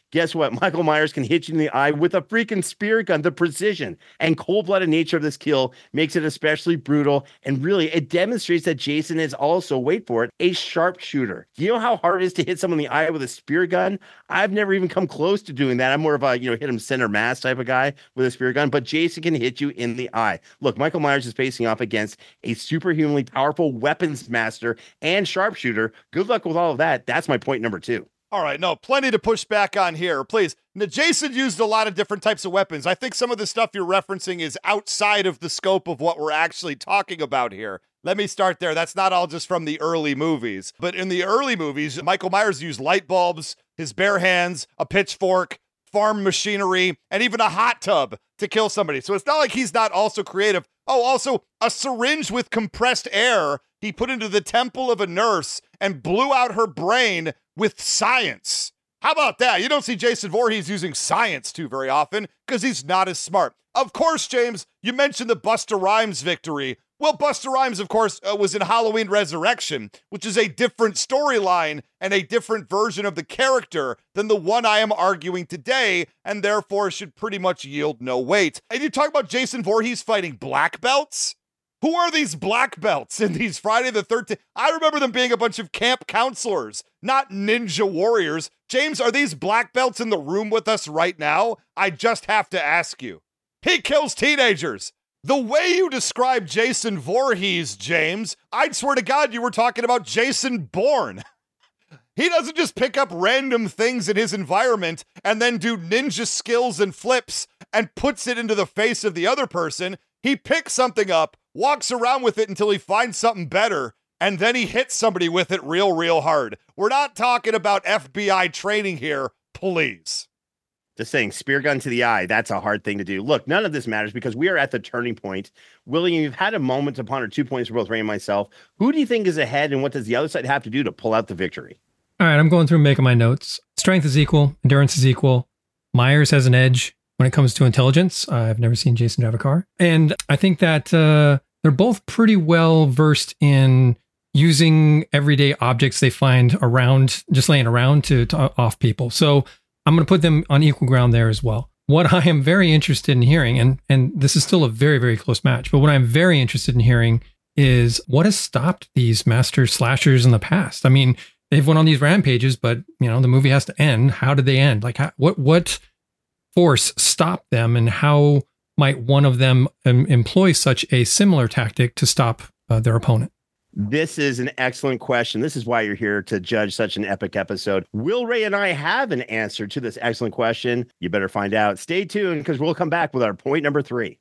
Guess what? Michael Myers can hit you in the eye with a freaking spear gun. The precision and cold-blooded nature of this kill makes it especially brutal. And really, it demonstrates that Jason is also, wait for it, a sharpshooter. You know how hard it is to hit someone in the eye with a spear gun? I've never even come close to doing that. I'm more of a, you know, hit him center mass type of guy with a spear gun, but Jason can hit you in the eye. Look, Michael Myers is facing off against a superhumanly powerful weapons master and sharpshooter. Good luck with all of that. That's my point number two. All right, no, plenty to push back on here, please. Now, Jason used a lot of different types of weapons. I think some of the stuff you're referencing is outside of the scope of what we're actually talking about here. Let me start there. That's not all just from the early movies. But in the early movies, Michael Myers used light bulbs, his bare hands, a pitchfork, farm machinery, and even a hot tub to kill somebody. So it's not like he's not also creative. Oh, also a syringe with compressed air he put into the temple of a nurse and blew out her brain with science. How about that? You don't see Jason Voorhees using science too very often because he's not as smart. Of course, James, you mentioned the Busta Rhymes victory. Well, Busta Rhymes, of course, uh, was in Halloween Resurrection, which is a different storyline and a different version of the character than the one I am arguing today, and therefore should pretty much yield no weight. And you talk about Jason Voorhees fighting black belts? Who are these black belts in these Friday the thirteenth? I remember them being a bunch of camp counselors, not ninja warriors. James, are these black belts in the room with us right now? I just have to ask you. He kills teenagers. The way you describe Jason Voorhees, James, I'd swear to God you were talking about Jason Bourne. He doesn't just pick up random things in his environment and then do ninja skills and flips and puts it into the face of the other person. He picks something up, walks around with it until he finds something better, and then he hits somebody with it real, real hard. We're not talking about F B I training here, please. Just saying, spear gun to the eye, that's a hard thing to do. Look, none of this matters because we are at the turning point. William, you've had a moment to ponder two points for both Ray and myself. Who do you think is ahead, and what does the other side have to do to pull out the victory? All right, I'm going through and making my notes. Strength is equal. Endurance is equal. Myers has an edge when it comes to intelligence. Uh, I've never seen Jason drive a car. And I think that uh, they're both pretty well versed in using everyday objects they find around, just laying around to, to off people. So I'm going to put them on equal ground there as well. What I am very interested in hearing, and, and this is still a very, very close match, but what I'm very interested in hearing is what has stopped these master slashers in the past? I mean, they've went on these rampages, but you know, the movie has to end. How did they end? Like how, what, what force stopped them, and how might one of them um, employ such a similar tactic to stop uh, their opponent? This is an excellent question. This is why you're here to judge such an epic episode. Will Ray and I have an answer to this excellent question? You better find out. Stay tuned because we'll come back with our point number three.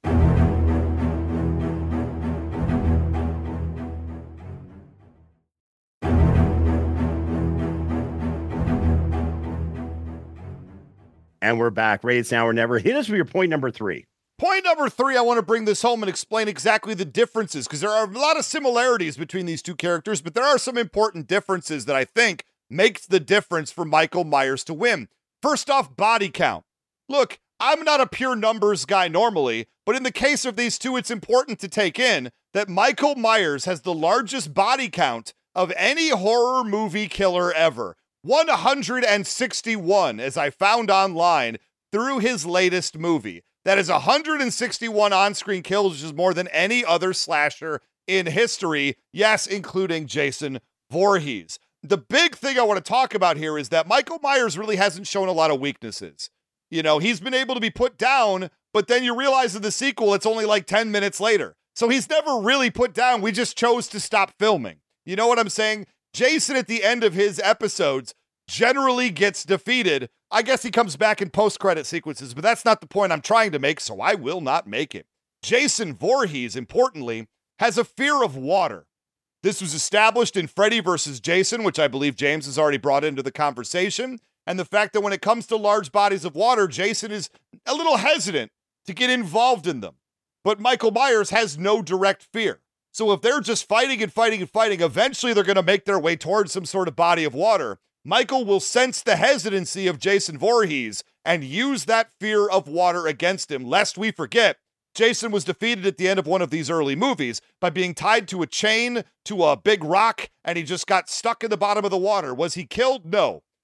And we're back. Ray, it's now or never. Hit us with your point number three. Point number three, I want to bring this home and explain exactly the differences, because there are a lot of similarities between these two characters, but there are some important differences that I think makes the difference for Michael Myers to win. First off, body count. Look, I'm not a pure numbers guy normally, but in the case of these two, it's important to take in that Michael Myers has the largest body count of any horror movie killer ever. one hundred sixty-one, as I found online through his latest movie. That is one hundred sixty-one on-screen kills, which is more than any other slasher in history. Yes, including Jason Voorhees. The big thing I want to talk about here is that Michael Myers really hasn't shown a lot of weaknesses. You know, he's been able to be put down, but then you realize in the sequel, it's only like ten minutes later. So he's never really put down. We just chose to stop filming. You know what I'm saying? Jason, at the end of his episodes, generally gets defeated. I guess he comes back in post-credit sequences, but that's not the point I'm trying to make, so I will not make it. Jason Voorhees, importantly, has a fear of water. This was established in Freddy versus Jason, which I believe James has already brought into the conversation, and the fact that when it comes to large bodies of water, Jason is a little hesitant to get involved in them. But Michael Myers has no direct fear. So if they're just fighting and fighting and fighting, eventually they're going to make their way towards some sort of body of water. Michael will sense the hesitancy of Jason Voorhees and use that fear of water against him, lest we forget, Jason was defeated at the end of one of these early movies by being tied to a chain to a big rock, and he just got stuck in the bottom of the water. Was he killed? No.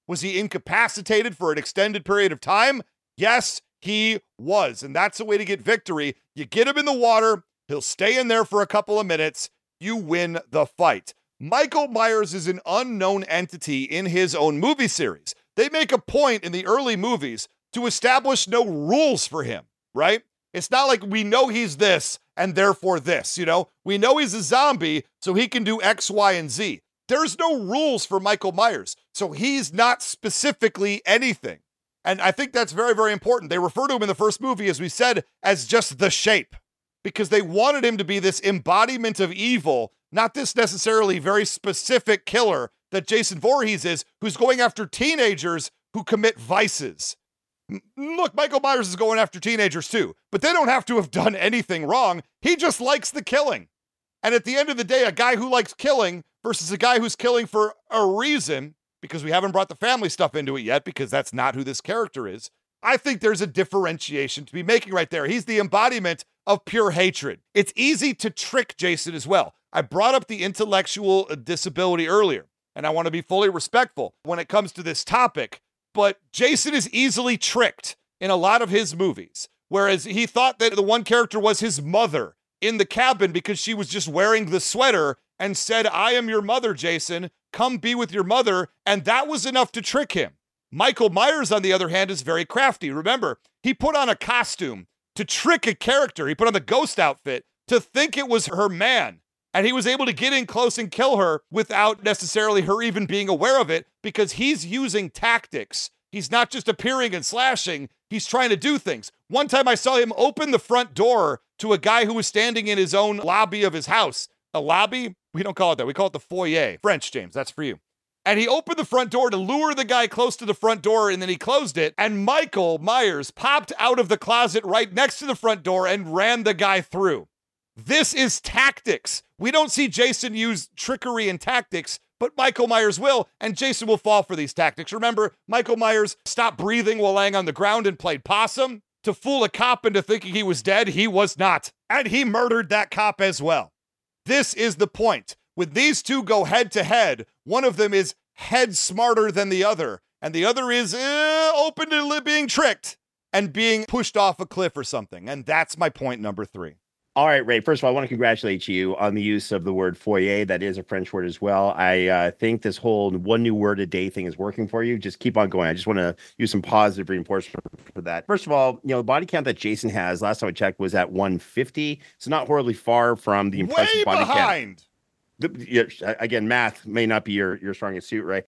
Was he incapacitated for an extended period of time? Yes, he was. And that's a way to get victory. You get him in the water, he'll stay in there for a couple of minutes, you win the fight. Michael Myers is an unknown entity in his own movie series. They make a point in the early movies to establish no rules for him, right? It's not like we know he's this and therefore this, you know? We know he's a zombie, so he can do X, Y, and Z. There's no rules for Michael Myers, so he's not specifically anything. And I think that's very, very important. They refer to him in the first movie, as we said, as just the shape, because they wanted him to be this embodiment of evil, not this necessarily very specific killer that Jason Voorhees is, who's going after teenagers who commit vices. Look, Michael Myers is going after teenagers too, but they don't have to have done anything wrong. He just likes the killing. And at the end of the day, a guy who likes killing versus a guy who's killing for a reason, because we haven't brought the family stuff into it yet, because that's not who this character is, I think there's a differentiation to be making right there. He's the embodiment of pure hatred. It's easy to trick Jason as well. I brought up the intellectual disability earlier, and I want to be fully respectful when it comes to this topic. But Jason is easily tricked in a lot of his movies, whereas he thought that the one character was his mother in the cabin because she was just wearing the sweater and said, "I am your mother, Jason. Come be with your mother." And that was enough to trick him. Michael Myers, on the other hand, is very crafty. Remember, he put on a costume to trick a character. He put on the ghost outfit to think it was her man. And he was able to get in close and kill her without necessarily her even being aware of it, because he's using tactics. He's not just appearing and slashing. He's trying to do things. One time I saw him open the front door to a guy who was standing in his own lobby of his house. A lobby? We don't call it that. We call it the foyer. French, James. That's for you. And he opened the front door to lure the guy close to the front door, and then he closed it. And Michael Myers popped out of the closet right next to the front door and ran the guy through. This is tactics. We don't see Jason use trickery and tactics, but Michael Myers will, and Jason will fall for these tactics. Remember, Michael Myers stopped breathing while laying on the ground and played possum to fool a cop into thinking he was dead. He was not. And he murdered that cop as well. This is the point. When these two go head to head, one of them is head smarter than the other, and the other is uh, open to being tricked and being pushed off a cliff or something. And that's my point number three. All right, Ray. First of all, I want to congratulate you on the use of the word foyer. That is a French word as well. I uh, think this whole one new word a day thing is working for you. Just keep on going. I just want to use some positive reinforcement for that. First of all, you know, the body count that Jason has, last time I checked, was at one fifty. So not horribly far from the impressive Way body behind. count. The, yeah, again, math may not be your, your strongest suit, right?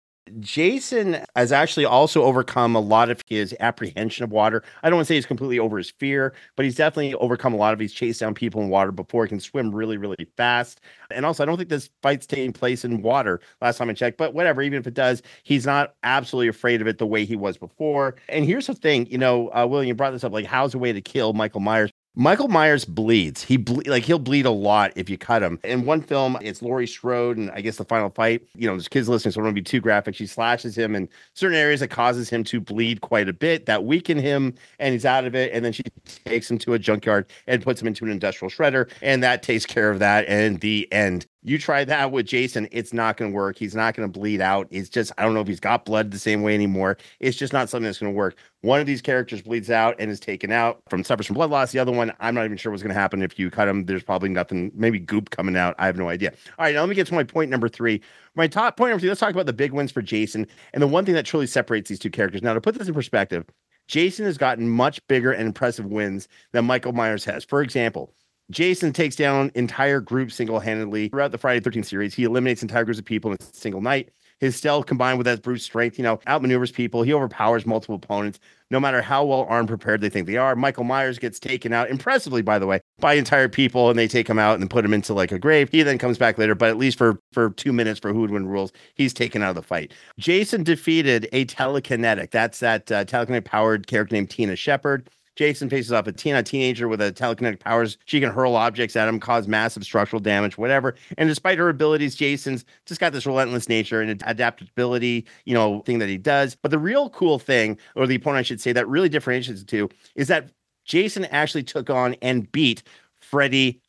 Jason has actually also overcome a lot of his apprehension of water. I don't want to say he's completely over his fear, but he's definitely overcome a lot of. He's chased down people in water before. He can swim really, really fast. And also, I don't think this fight's taking place in water last time I checked, but whatever, even if it does, he's not absolutely afraid of it the way he was before. And here's the thing, you know, uh, William, you brought this up, like, how's a way to kill Michael Myers? Michael Myers bleeds. He ble- like he'll bleed a lot if you cut him. In one film, it's Laurie Strode, and I guess the final fight, you know, there's kids listening, so I don't want to be too graphic. She slashes him in certain areas that causes him to bleed quite a bit, that weaken him, and he's out of it. And then she takes him to a junkyard and puts him into an industrial shredder, and that takes care of that. And the end. You try that with Jason, it's not going to work. He's not going to bleed out. It's just, I don't know if he's got blood the same way anymore. It's just not something that's going to work. One of these characters bleeds out and is taken out from suffers from blood loss. The other one, I'm not even sure what's going to happen if you cut him. There's probably nothing, maybe goop coming out. I have no idea. All right, now let me get to my point number three. My top point number three, let's talk about the big wins for Jason and the one thing that truly separates these two characters. Now, to put this in perspective, Jason has gotten much bigger and impressive wins than Michael Myers has. For example, Jason takes down entire groups single-handedly throughout the Friday the thirteenth series. He eliminates entire groups of people in a single night. His stealth combined with that brute strength, you know, outmaneuvers people. He overpowers multiple opponents, no matter how well armed, prepared they think they are. Michael Myers gets taken out, impressively, by the way, by entire people, and they take him out and then put him into like a grave. He then comes back later, but at least for, for two minutes for Who Would Win rules, he's taken out of the fight. Jason defeated a telekinetic. That's that uh, telekinetic-powered character named Tina Shepard. Jason faces off a teen, a teenager with a telekinetic powers. She can hurl objects at him, cause massive structural damage, whatever. And despite her abilities, Jason's just got this relentless nature and adaptability, you know, thing that he does. But the real cool thing, or the opponent I should say, that really differentiates the two, is that Jason actually took on and beat Freddy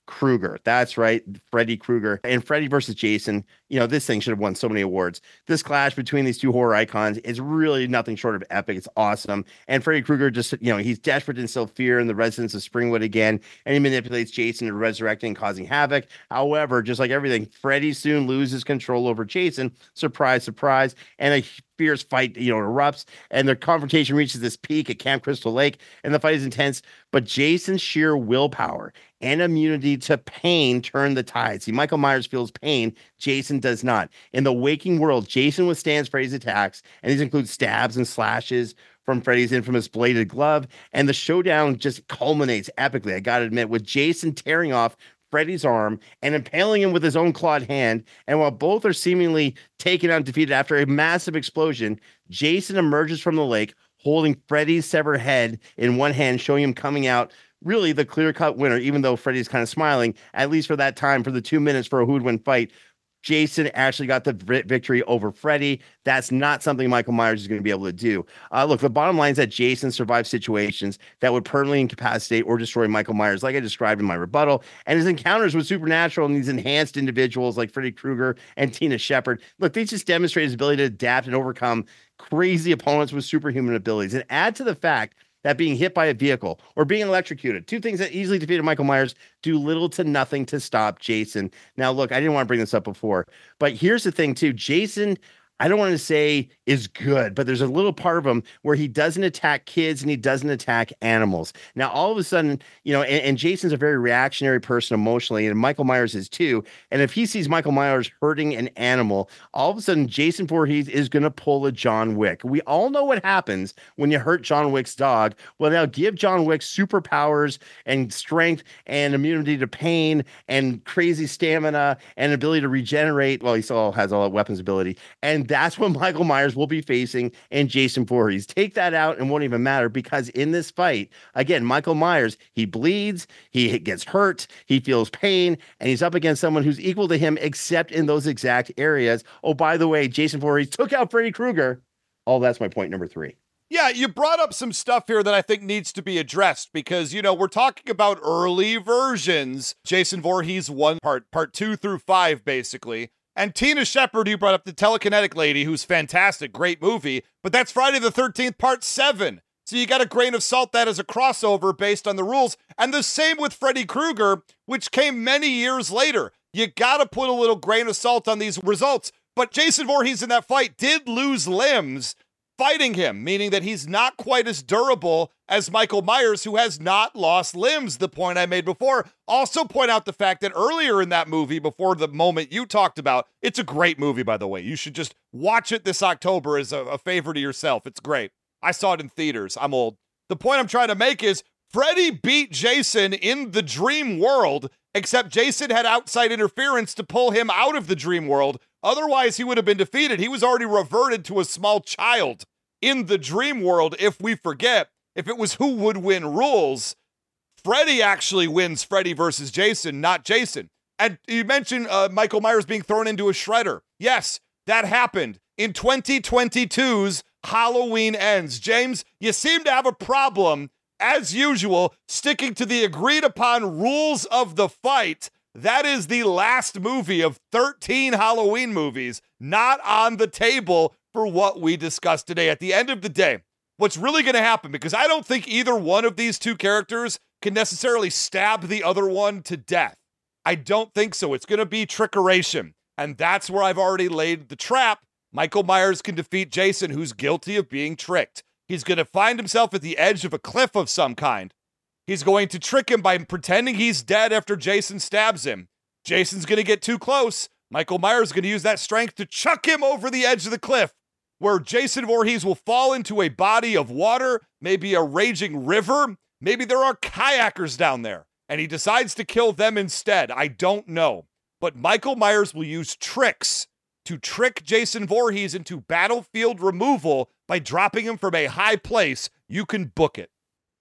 Krueger. That's right, Freddy Krueger. And Freddy versus Jason, you know, this thing should have won so many awards. This clash between these two horror icons is really nothing short of epic. It's awesome. And Freddy Krueger just, you know, he's desperate to instill fear in the residents of Springwood again, and he manipulates Jason to resurrecting and causing havoc. However, just like everything, Freddy soon loses control over Jason. Surprise, surprise. And a fierce fight, you know, erupts, and their confrontation reaches this peak at Camp Crystal Lake, and the fight is intense. But Jason's sheer willpower and immunity to pain turn the tide. See, Michael Myers feels pain. Jason does not. In the waking world, Jason withstands Freddy's attacks, and these include stabs and slashes from Freddy's infamous bladed glove. And the showdown just culminates epically, I gotta admit, with Jason tearing off Freddy's arm and impaling him with his own clawed hand. And while both are seemingly taken out and defeated after a massive explosion, Jason emerges from the lake holding Freddy's severed head in one hand, showing him coming out really the clear-cut winner, even though Freddy's kind of smiling, at least for that time, for the two minutes for a Who Would Win fight. Jason actually got the victory over Freddy. That's not something Michael Myers is going to be able to do. Uh, look, the bottom line is that Jason survives situations that would permanently incapacitate or destroy Michael Myers, like I described in my rebuttal. And his encounters with supernatural and these enhanced individuals like Freddy Krueger and Tina Shepard, look, they just demonstrate his ability to adapt and overcome crazy opponents with superhuman abilities. And add to the fact that being hit by a vehicle or being electrocuted, two things that easily defeated Michael Myers, do little to nothing to stop Jason. Now, look, I didn't want to bring this up before, but here's the thing too. Jason, I don't want to say is good, but there's a little part of him where he doesn't attack kids and he doesn't attack animals. Now, all of a sudden, you know, and, and Jason's a very reactionary person emotionally, and Michael Myers is too. And if he sees Michael Myers hurting an animal, all of a sudden, Jason Voorhees is going to pull a John Wick. We all know what happens when you hurt John Wick's dog. Well, now give John Wick superpowers and strength and immunity to pain and crazy stamina and ability to regenerate. Well, he still has all that weapons ability. And that's what Michael Myers will be facing and Jason Voorhees. Take that out and won't even matter, because in this fight, again, Michael Myers, he bleeds, he gets hurt, he feels pain, and he's up against someone who's equal to him except in those exact areas. Oh, by the way, Jason Voorhees took out Freddy Krueger. Oh, that's my point number three. Yeah, you brought up some stuff here that I think needs to be addressed because, you know, we're talking about early versions. Jason Voorhees one, part, part two through five, basically. And Tina Shepard, you brought up the telekinetic lady, who's fantastic, great movie, but that's Friday the thirteenth, part seven. So you got a grain of salt that as a crossover based on the rules. And the same with Freddy Krueger, which came many years later. You got to put a little grain of salt on these results. But Jason Voorhees in that fight did lose limbs fighting him, meaning that he's not quite as durable as Michael Myers, who has not lost limbs, the point I made before. Also point out the fact that earlier in that movie, before the moment you talked about, it's a great movie, by the way. You should just watch it this October as a, a favor to yourself. It's great. I saw it in theaters. I'm old. The point I'm trying to make is Freddy beat Jason in the dream world, except Jason had outside interference to pull him out of the dream world. Otherwise, he would have been defeated. He was already reverted to a small child in the dream world. If we forget, if it was Who Would Win rules, Freddy actually wins Freddy versus Jason, not Jason. And you mentioned uh, Michael Myers being thrown into a shredder. Yes, that happened in twenty twenty-two's Halloween Ends. James, you seem to have a problem, as usual, sticking to the agreed upon rules of the fight. That is the last movie of thirteen Halloween movies, not on the table for what we discussed today. At the end of the day, what's really going to happen, because I don't think either one of these two characters can necessarily stab the other one to death. I don't think so. It's going to be trickeration. And that's where I've already laid the trap. Michael Myers can defeat Jason, who's guilty of being tricked. He's going to find himself at the edge of a cliff of some kind. He's going to trick him by pretending he's dead after Jason stabs him. Jason's going to get too close. Michael Myers is going to use that strength to chuck him over the edge of the cliff, where Jason Voorhees will fall into a body of water, maybe a raging river. Maybe there are kayakers down there, and he decides to kill them instead. I don't know. But Michael Myers will use tricks to trick Jason Voorhees into battlefield removal by dropping him from a high place. You can book it.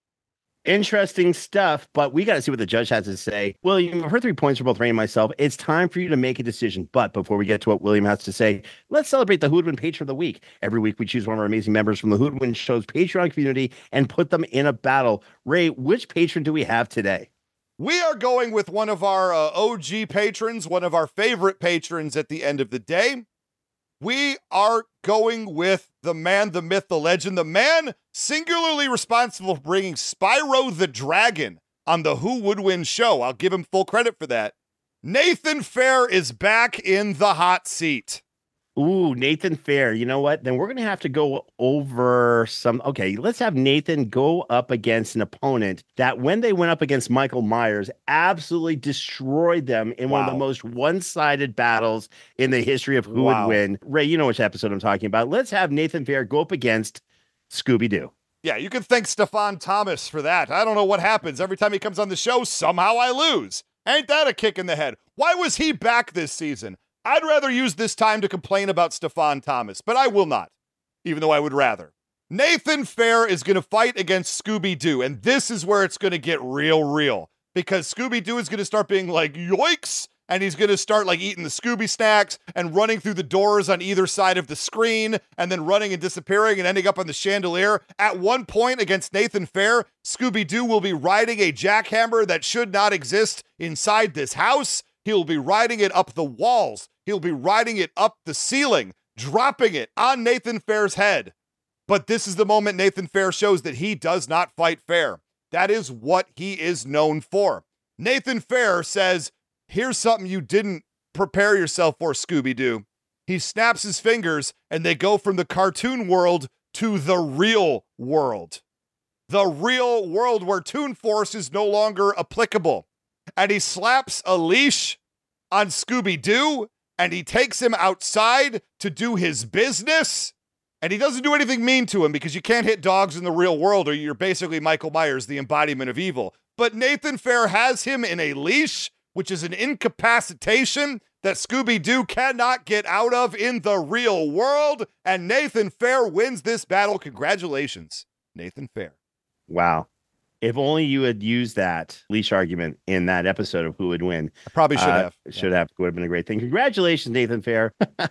Interesting stuff, but we got to see what the judge has to say. William, I've heard three points for both Ray and myself. It's time for you to make a decision. But before we get to what William has to say, let's celebrate the Who Would Win Patron of the Week. Every week, we choose one of our amazing members from the Who Would Win Show's Patreon community and put them in a battle. Ray, which patron do we have today? We are going with one of our uh, O G patrons, one of our favorite patrons at the end of the day. We are going with the man, the myth, the legend, the man singularly responsible for bringing Spyro the Dragon on the Who Would Win show. I'll give him full credit for that. Nathan Fair is back in the hot seat. Ooh, Nathan Fair. You know what? Then we're going to have to go over some. Okay, let's have Nathan go up against an opponent that when they went up against Michael Myers, absolutely destroyed them in wow. one of the most one-sided battles in the history of Who wow. Would Win. Ray, you know which episode I'm talking about. Let's have Nathan Fair go up against Scooby-Doo. Yeah, you can thank Stefan Thomas for that. I don't know what happens. Every time he comes on the show, somehow I lose. Ain't that a kick in the head? Why was he back this season? I'd rather use this time to complain about Stefan Thomas, but I will not, even though I would rather. Nathan Fair is going to fight against Scooby-Doo, and this is where it's going to get real, real, because Scooby-Doo is going to start being like, yoinks, and he's going to start like eating the Scooby snacks and running through the doors on either side of the screen and then running and disappearing and ending up on the chandelier. At one point against Nathan Fair, Scooby-Doo will be riding a jackhammer that should not exist inside this house. He'll be riding it up the walls. He'll be riding it up the ceiling, dropping it on Nathan Fair's head. But this is the moment Nathan Fair shows that he does not fight fair. That is what he is known for. Nathan Fair says, here's something you didn't prepare yourself for, Scooby-Doo. He snaps his fingers and they go from the cartoon world to the real world. The real world where Toon Force is no longer applicable. And he slaps a leash on Scooby-Doo and he takes him outside to do his business. And he doesn't do anything mean to him because you can't hit dogs in the real world or you're basically Michael Myers, the embodiment of evil. But Nathan Fair has him in a leash, which is an incapacitation that Scooby-Doo cannot get out of in the real world. And Nathan Fair wins this battle. Congratulations, Nathan Fair. Wow. If only you had used that leash argument in that episode of Who Would Win. I probably should uh, have. Should yeah. have. Would have been a great thing. Congratulations, Nathan Fair.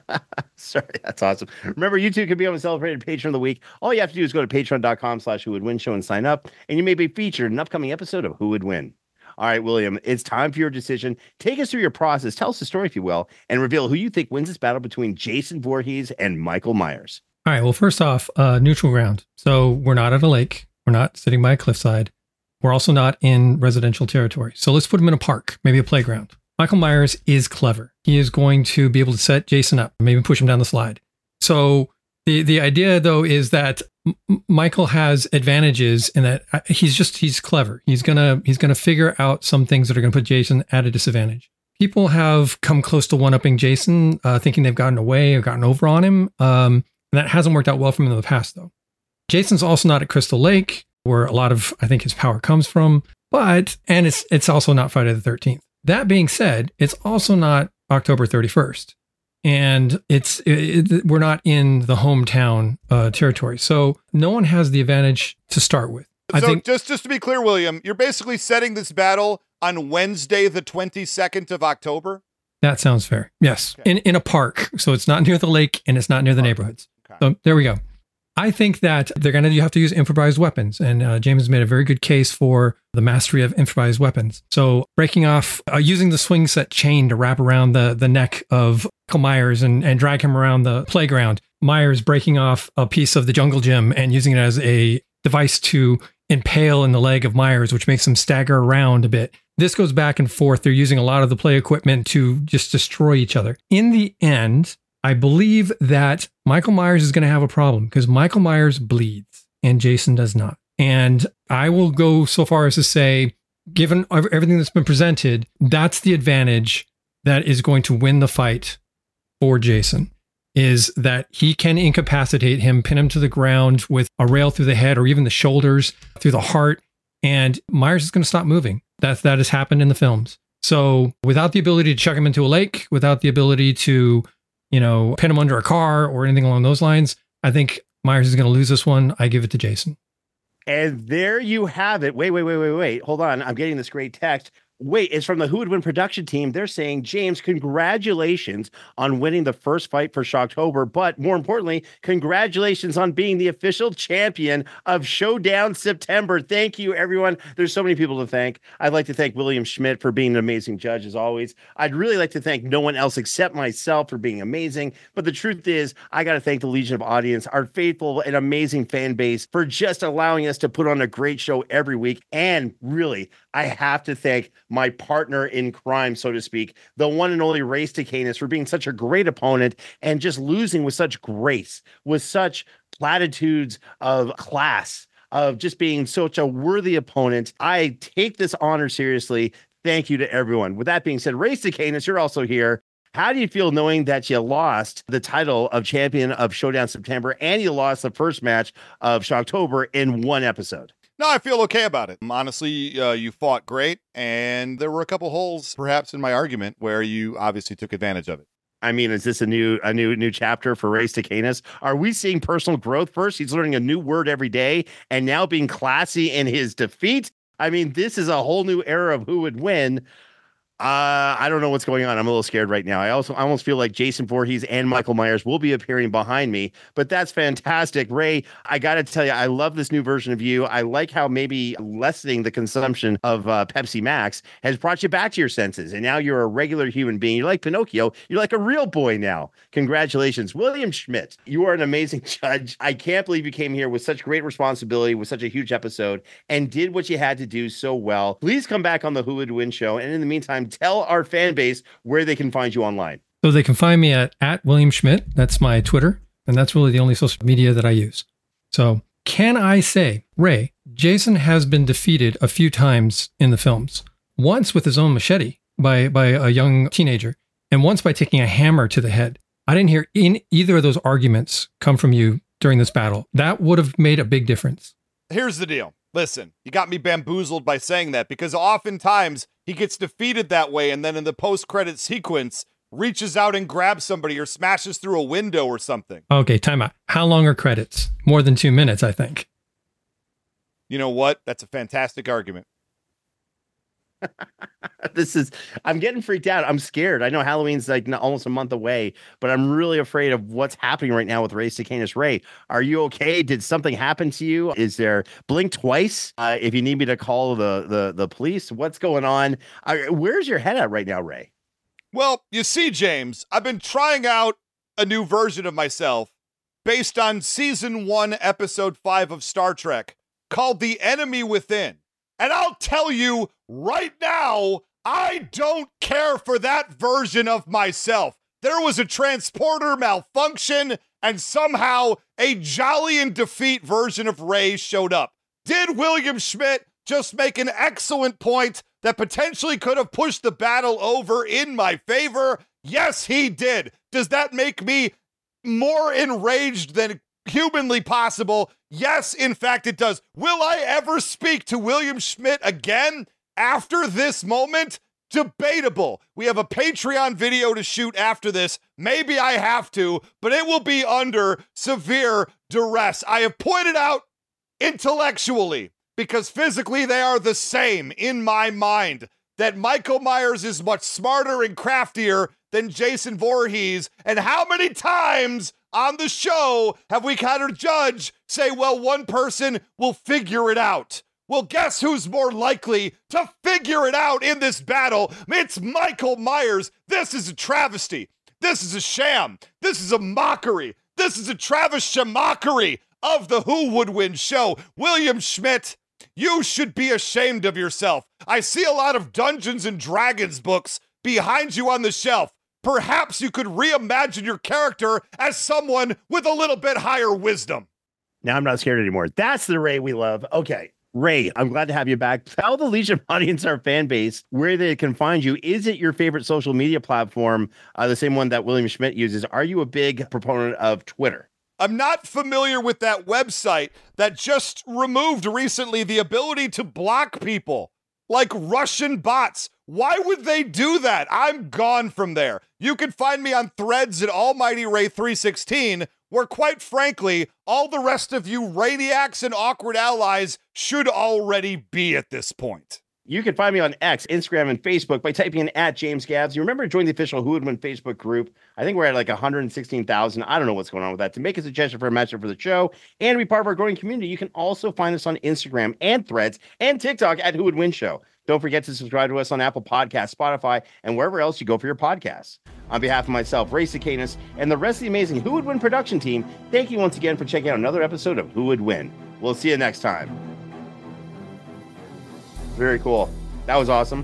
Sorry, that's awesome. Remember, you too can be on the celebrated Patron of the Week. All you have to do is go to patreon.com slash Who Would Win show and sign up, and you may be featured in an upcoming episode of Who Would Win. All right, William, it's time for your decision. Take us through your process. Tell us the story, if you will, and reveal who you think wins this battle between Jason Voorhees and Michael Myers. All right, well, first off, uh, neutral ground. So we're not at a lake. We're not sitting by a cliffside. We're also not in residential territory. So let's put him in a park, maybe a playground. Michael Myers is clever. He is going to be able to set Jason up, maybe push him down the slide. So the, the idea, though, is that M- Michael has advantages in that he's just, he's clever. He's going to, he's going to figure out some things that are going to put Jason at a disadvantage. People have come close to one-upping Jason, uh, thinking they've gotten away or gotten over on him. Um, and that hasn't worked out well for him in the past, though. Jason's also not at Crystal Lake, where a lot of, I think, his power comes from, but, and it's it's also not Friday the thirteenth. That being said, it's also not October thirty-first, and it's, it, it, we're not in the hometown uh, territory. So no one has the advantage to start with. I so think just, just to be clear, William, you're basically setting this battle on Wednesday, the twenty-second of October? That sounds fair. Yes. Okay. In, in a park. So it's not near the lake and it's not near the neighborhoods. Okay. So there we go. I think that they're going to you have to use improvised weapons. And uh, James has made a very good case for the mastery of improvised weapons. So breaking off, uh, using the swing set chain to wrap around the, the neck of Michael Myers and, and drag him around the playground. Myers breaking off a piece of the jungle gym and using it as a device to impale in the leg of Myers, which makes him stagger around a bit. This goes back and forth. They're using a lot of the play equipment to just destroy each other. In the end, I believe that Michael Myers is going to have a problem because Michael Myers bleeds and Jason does not. And I will go so far as to say, given everything that's been presented, that's the advantage that is going to win the fight for Jason, is that he can incapacitate him, pin him to the ground with a rail through the head or even the shoulders, through the heart, and Myers is going to stop moving. That, that has happened in the films. So without the ability to chuck him into a lake, without the ability to, you know, pin him under a car or anything along those lines, I think Myers is going to lose this one. I give it to Jason. And there you have it. Wait, wait, wait, wait, wait. Hold on. I'm getting this great text. Wait, it's from the Who Would Win production team. They're saying, James, congratulations on winning the first fight for Shocktober, but more importantly, congratulations on being the official champion of Showdown September. Thank you, everyone. There's so many people to thank. I'd like to thank William Schmidt for being an amazing judge, as always. I'd really like to thank no one else except myself for being amazing. But the truth is, I got to thank the Legion of Audience, our faithful and amazing fan base, for just allowing us to put on a great show every week. And really, I have to thank my partner in crime, so to speak, the one and only Ray Stacanis, for being such a great opponent and just losing with such grace, with such platitudes of class, of just being such a worthy opponent. I take this honor seriously. Thank you to everyone. With that being said, Ray Stacanis, you're also here. How do you feel knowing that you lost the title of champion of Showdown September and you lost the first match of Shocktober in one episode? No, I feel okay about it. Honestly, uh, you fought great, and there were a couple holes, perhaps, in my argument where you obviously took advantage of it. I mean, is this a new a new new chapter for Ray Stacanis? Are we seeing personal growth first? He's learning a new word every day, and now being classy in his defeat. I mean, this is a whole new era of Who Would Win. Uh, I don't know what's going on. I'm a little scared right now. I also I almost feel like Jason Voorhees and Michael Myers will be appearing behind me, but that's fantastic. Ray, I got to tell you, I love this new version of you. I like how maybe lessening the consumption of uh, Pepsi Max has brought you back to your senses, and now you're a regular human being. You're like Pinocchio. You're like a real boy now. Congratulations. William Schmidt, you are an amazing judge. I can't believe you came here with such great responsibility, with such a huge episode, and did what you had to do so well. Please come back on the Who Would Win show, and in the meantime, tell our fan base where they can find you online. So they can find me at, at William Schmidt. That's my Twitter. And that's really the only social media that I use. So can I say, Ray, Jason has been defeated a few times in the films. Once with his own machete by, by a young teenager, and once by taking a hammer to the head. I didn't hear in either of those arguments come from you during this battle. That would have made a big difference. Here's the deal. Listen, you got me bamboozled by saying that, because oftentimes he gets defeated that way, and then in the post-credit sequence, reaches out and grabs somebody or smashes through a window or something. Okay, time out. How long are credits? More than two minutes, I think. You know what? That's a fantastic argument. This is, I'm getting freaked out. I'm scared. I know Halloween's like almost a month away, but I'm really afraid of what's happening right now with Ray Stacanis. Ray, are you okay? Did something happen to you? Is there, blink twice uh, if you need me to call the the the police? What's going on? Uh, where's your head at right now, Ray? Well, you see, James, I've been trying out a new version of myself based on season one, episode five of Star Trek, called The Enemy Within. And I'll tell you right now, I don't care for that version of myself. There was a transporter malfunction, and somehow a Jolly in Defeat version of Ray showed up. Did William Schmidt just make an excellent point that potentially could have pushed the battle over in my favor? Yes, he did. Does that make me more enraged than humanly possible? Yes, in fact, it does. Will I ever speak to William Schmidt again after this moment? Debatable. We have a Patreon video to shoot after this. Maybe I have to, but it will be under severe duress. I have pointed out intellectually, because physically they are the same in my mind, that Michael Myers is much smarter and craftier than Jason Voorhees. And how many times on the show have we kind of judge say, well, one person will figure it out? Well, guess who's more likely to figure it out in this battle? It's Michael Myers. This is a travesty. This is a sham. This is a mockery. This is a Travis mockery of the Who Would Win show. William Schmidt, you should be ashamed of yourself. I see a lot of Dungeons and Dragons books behind you on the shelf. Perhaps you could reimagine your character as someone with a little bit higher wisdom. Now I'm not scared anymore. That's the Ray we love. Okay, Ray, I'm glad to have you back. Tell the Legion audience, our fan base, where they can find you. Is it your favorite social media platform, uh, the same one that William Schmidt uses? Are you a big proponent of Twitter? I'm not familiar with that website that just removed recently the ability to block people like Russian bots. Why would they do that? I'm gone from there. You can find me on Threads at Almighty Ray three sixteen, where quite frankly, all the rest of you Radiacs and awkward allies should already be at this point. You can find me on X, Instagram, and Facebook by typing in at James Gabs. You remember to join the official Who Would Win Facebook group. I think we're at like one hundred sixteen thousand. I don't know what's going on with that. To make a suggestion for a matchup for the show and to be part of our growing community, you can also find us on Instagram and Threads and TikTok at Who Would Win Show. Don't forget to subscribe to us on Apple Podcasts, Spotify, and wherever else you go for your podcasts. On behalf of myself, Ray Cicanis, and the rest of the amazing Who Would Win production team, thank you once again for checking out another episode of Who Would Win. We'll see you next time. Very cool. That was awesome.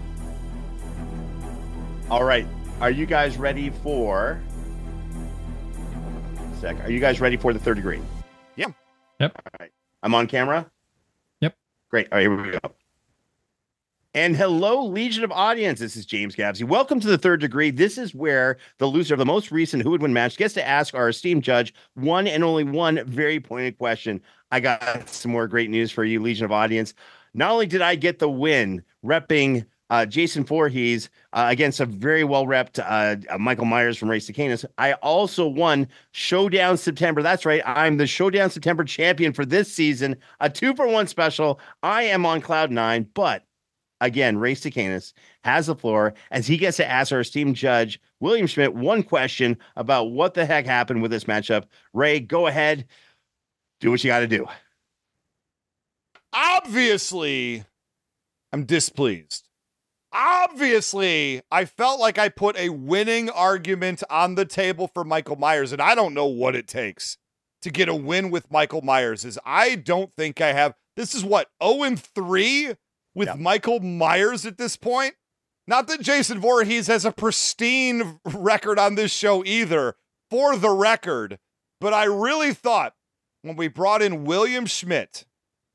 All right. Are you guys ready for... Sec. Are you guys ready for the third degree? Yeah. Yep. All right. I'm on camera? Yep. Great. All right, here we go. And hello, Legion of Audience. This is James Gabsy. Welcome to the third degree. This is where the loser of the most recent Who Would Win match gets to ask our esteemed judge one and only one very pointed question. I got some more great news for you, Legion of Audience. Not only did I get the win repping uh, Jason Voorhees uh, against a very well-repped uh, Michael Myers from Ray Cicanis, I also won Showdown September. That's right. I'm the Showdown September champion for this season, a two-for-one special. I am on cloud nine, but again, Ray Cicanis has the floor as he gets to ask our esteemed judge, William Schmidt, one question about what the heck happened with this matchup. Ray, go ahead. Do what you got to do. Obviously, I'm displeased. Obviously, I felt like I put a winning argument on the table for Michael Myers, and I don't know what it takes to get a win with Michael Myers. Is I don't think I have. This is what, oh and three with yeah. Michael Myers at this point? Not that Jason Voorhees has a pristine record on this show either, for the record, but I really thought when we brought in William Schmidt,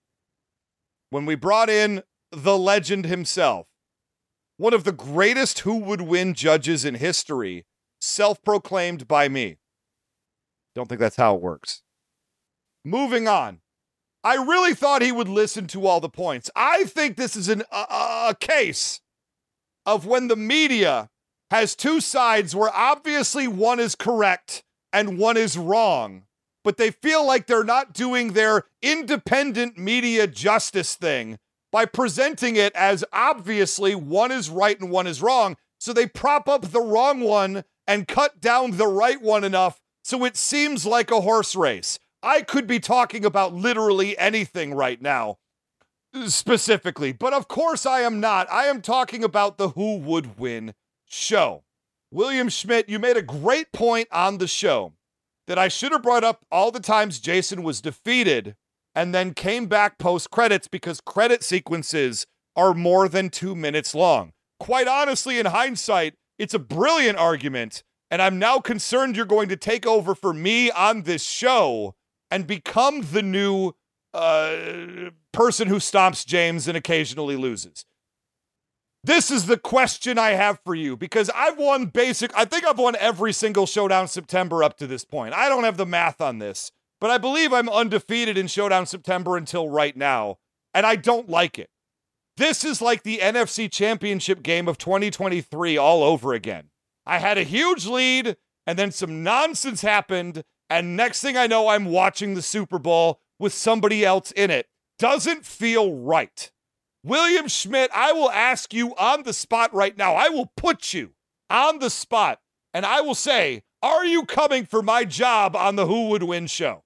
when we brought in the legend himself, one of the greatest Who Would Win judges in history, self-proclaimed by me. Don't think that's how it works. Moving on. I really thought he would listen to all the points. I think this is an, a, a case of when the media has two sides where obviously one is correct and one is wrong, but they feel like they're not doing their independent media justice thing by presenting it as obviously one is right and one is wrong. So they prop up the wrong one and cut down the right one enough so it seems like a horse race. I could be talking about literally anything right now, specifically, but of course I am not. I am talking about the Who Would Win show. William Schmidt, you made a great point on the show that I should have brought up all the times Jason was defeated and then came back post-credits because credit sequences are more than two minutes long. Quite honestly, in hindsight, it's a brilliant argument, and I'm now concerned you're going to take over for me on this show and become the new uh, person who stomps James and occasionally loses. This is the question I have for you, because I've won basic, I think I've won every single Showdown September up to this point. I don't have the math on this, but I believe I'm undefeated in Showdown September until right now, and I don't like it. This is like the N F C Championship game of twenty twenty-three all over again. I had a huge lead, and then some nonsense happened, and next thing I know, I'm watching the Super Bowl with somebody else in it. Doesn't feel right. William Schmidt, I will ask you on the spot right now. I will put you on the spot, and I will say, are you coming for my job on the Who Would Win show?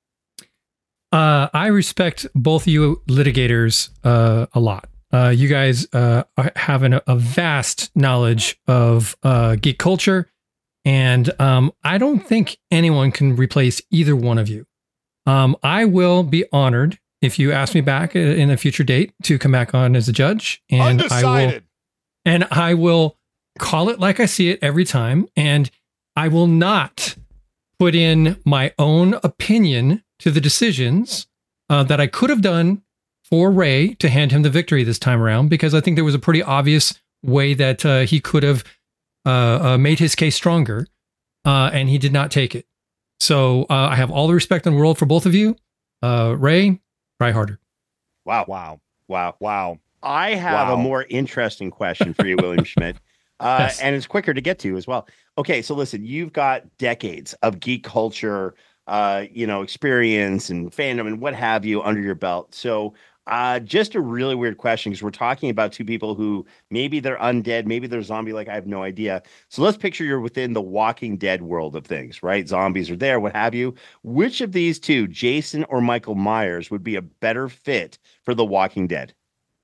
Uh, I respect both of you litigators uh, a lot. Uh, you guys uh, have an, a vast knowledge of uh, geek culture, and um, I don't think anyone can replace either one of you. Um, I will be honored if you ask me back in a future date to come back on as a judge, and Undecided. I will, and I will call it like I see it every time, and I will not put in my own opinion to the decisions uh, that I could have done for Ray to hand him the victory this time around, because I think there was a pretty obvious way that uh, he could have uh, uh, made his case stronger, uh, and he did not take it. So uh, I have all the respect in the world for both of you. Uh, Ray, try harder. Wow. Wow. Wow. Wow. I have Wow. a more interesting question for you, William Schmidt. Uh, Yes. And it's quicker to get to as well. Okay, so listen, you've got decades of geek culture, uh, you know, experience and fandom and what have you under your belt. So Uh, just a really weird question because we're talking about two people who maybe they're undead, maybe they're zombie like I have no idea. So let's picture you're within the Walking Dead world of things, right? Zombies are there, what have you. Which of these two, Jason or Michael Myers, would be a better fit for the Walking Dead?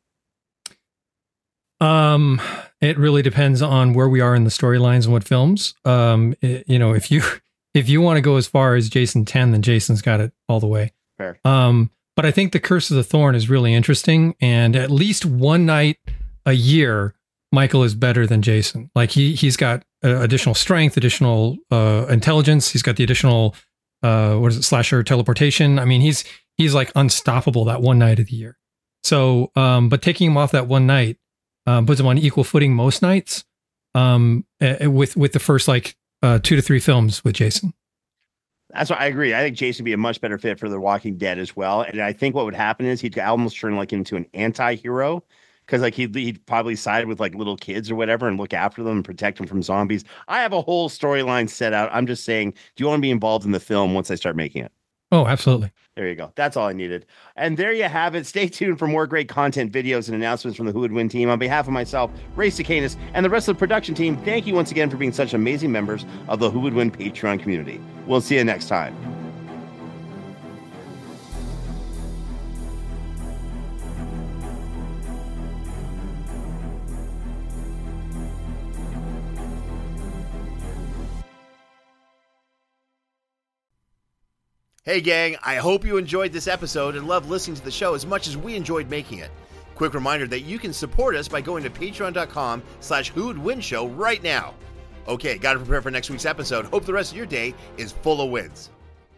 Um, it really depends on where we are in the storylines and what films. Um, it, you know, if you if you want to go as far as Jason ten, then Jason's got it all the way. Fair. Um, but I think the Curse of the Thorn is really interesting, and at least one night a year, Michael is better than Jason. Like he he's got uh, additional strength, additional uh, intelligence. He's got the additional uh, what is it, slasher teleportation. I mean, he's he's like unstoppable that one night of the year. So, um, but taking him off that one night. Um, puts him on equal footing most nights um, uh, with with the first like uh, two to three films with Jason. That's what I agree. I think Jason would be a much better fit for The Walking Dead as well. And I think what would happen is he'd almost turn like into an anti-hero because like he'd, he'd probably side with like little kids or whatever and look after them and protect them from zombies. I have a whole storyline set out. I'm just saying, do you want to be involved in the film once I start making it? Oh, absolutely. There you go. That's all I needed. And there you have it. Stay tuned for more great content, videos, and announcements from the Who Would Win team. On behalf of myself, Ray Cicanis, and the rest of the production team, thank you once again for being such amazing members of the Who Would Win Patreon community. We'll see you next time. Hey gang, I hope you enjoyed this episode and loved listening to the show as much as we enjoyed making it. Quick reminder that you can support us by going to patreon.com slash Who Would Win Show right now. Okay, gotta prepare for next week's episode. Hope the rest of your day is full of wins.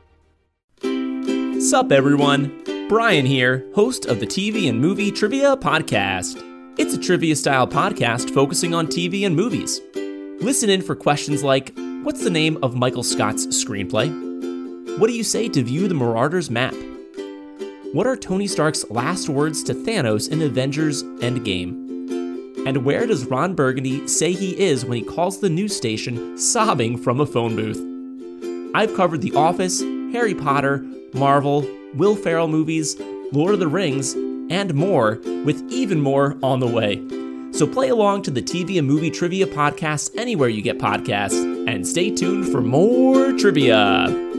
Sup everyone, Brian here, host of the T V and Movie Trivia Podcast. It's a trivia-style podcast focusing on T V and movies. Listen in for questions like, what's the name of Michael Scott's screenplay? What do you say to view the Marauders map? What are Tony Stark's last words to Thanos in Avengers Endgame? And where does Ron Burgundy say he is when he calls the news station sobbing from a phone booth? I've covered The Office, Harry Potter, Marvel, Will Ferrell movies, Lord of the Rings, and more, with even more on the way. So play along to the T V and Movie Trivia Podcast anywhere you get podcasts, and stay tuned for more trivia.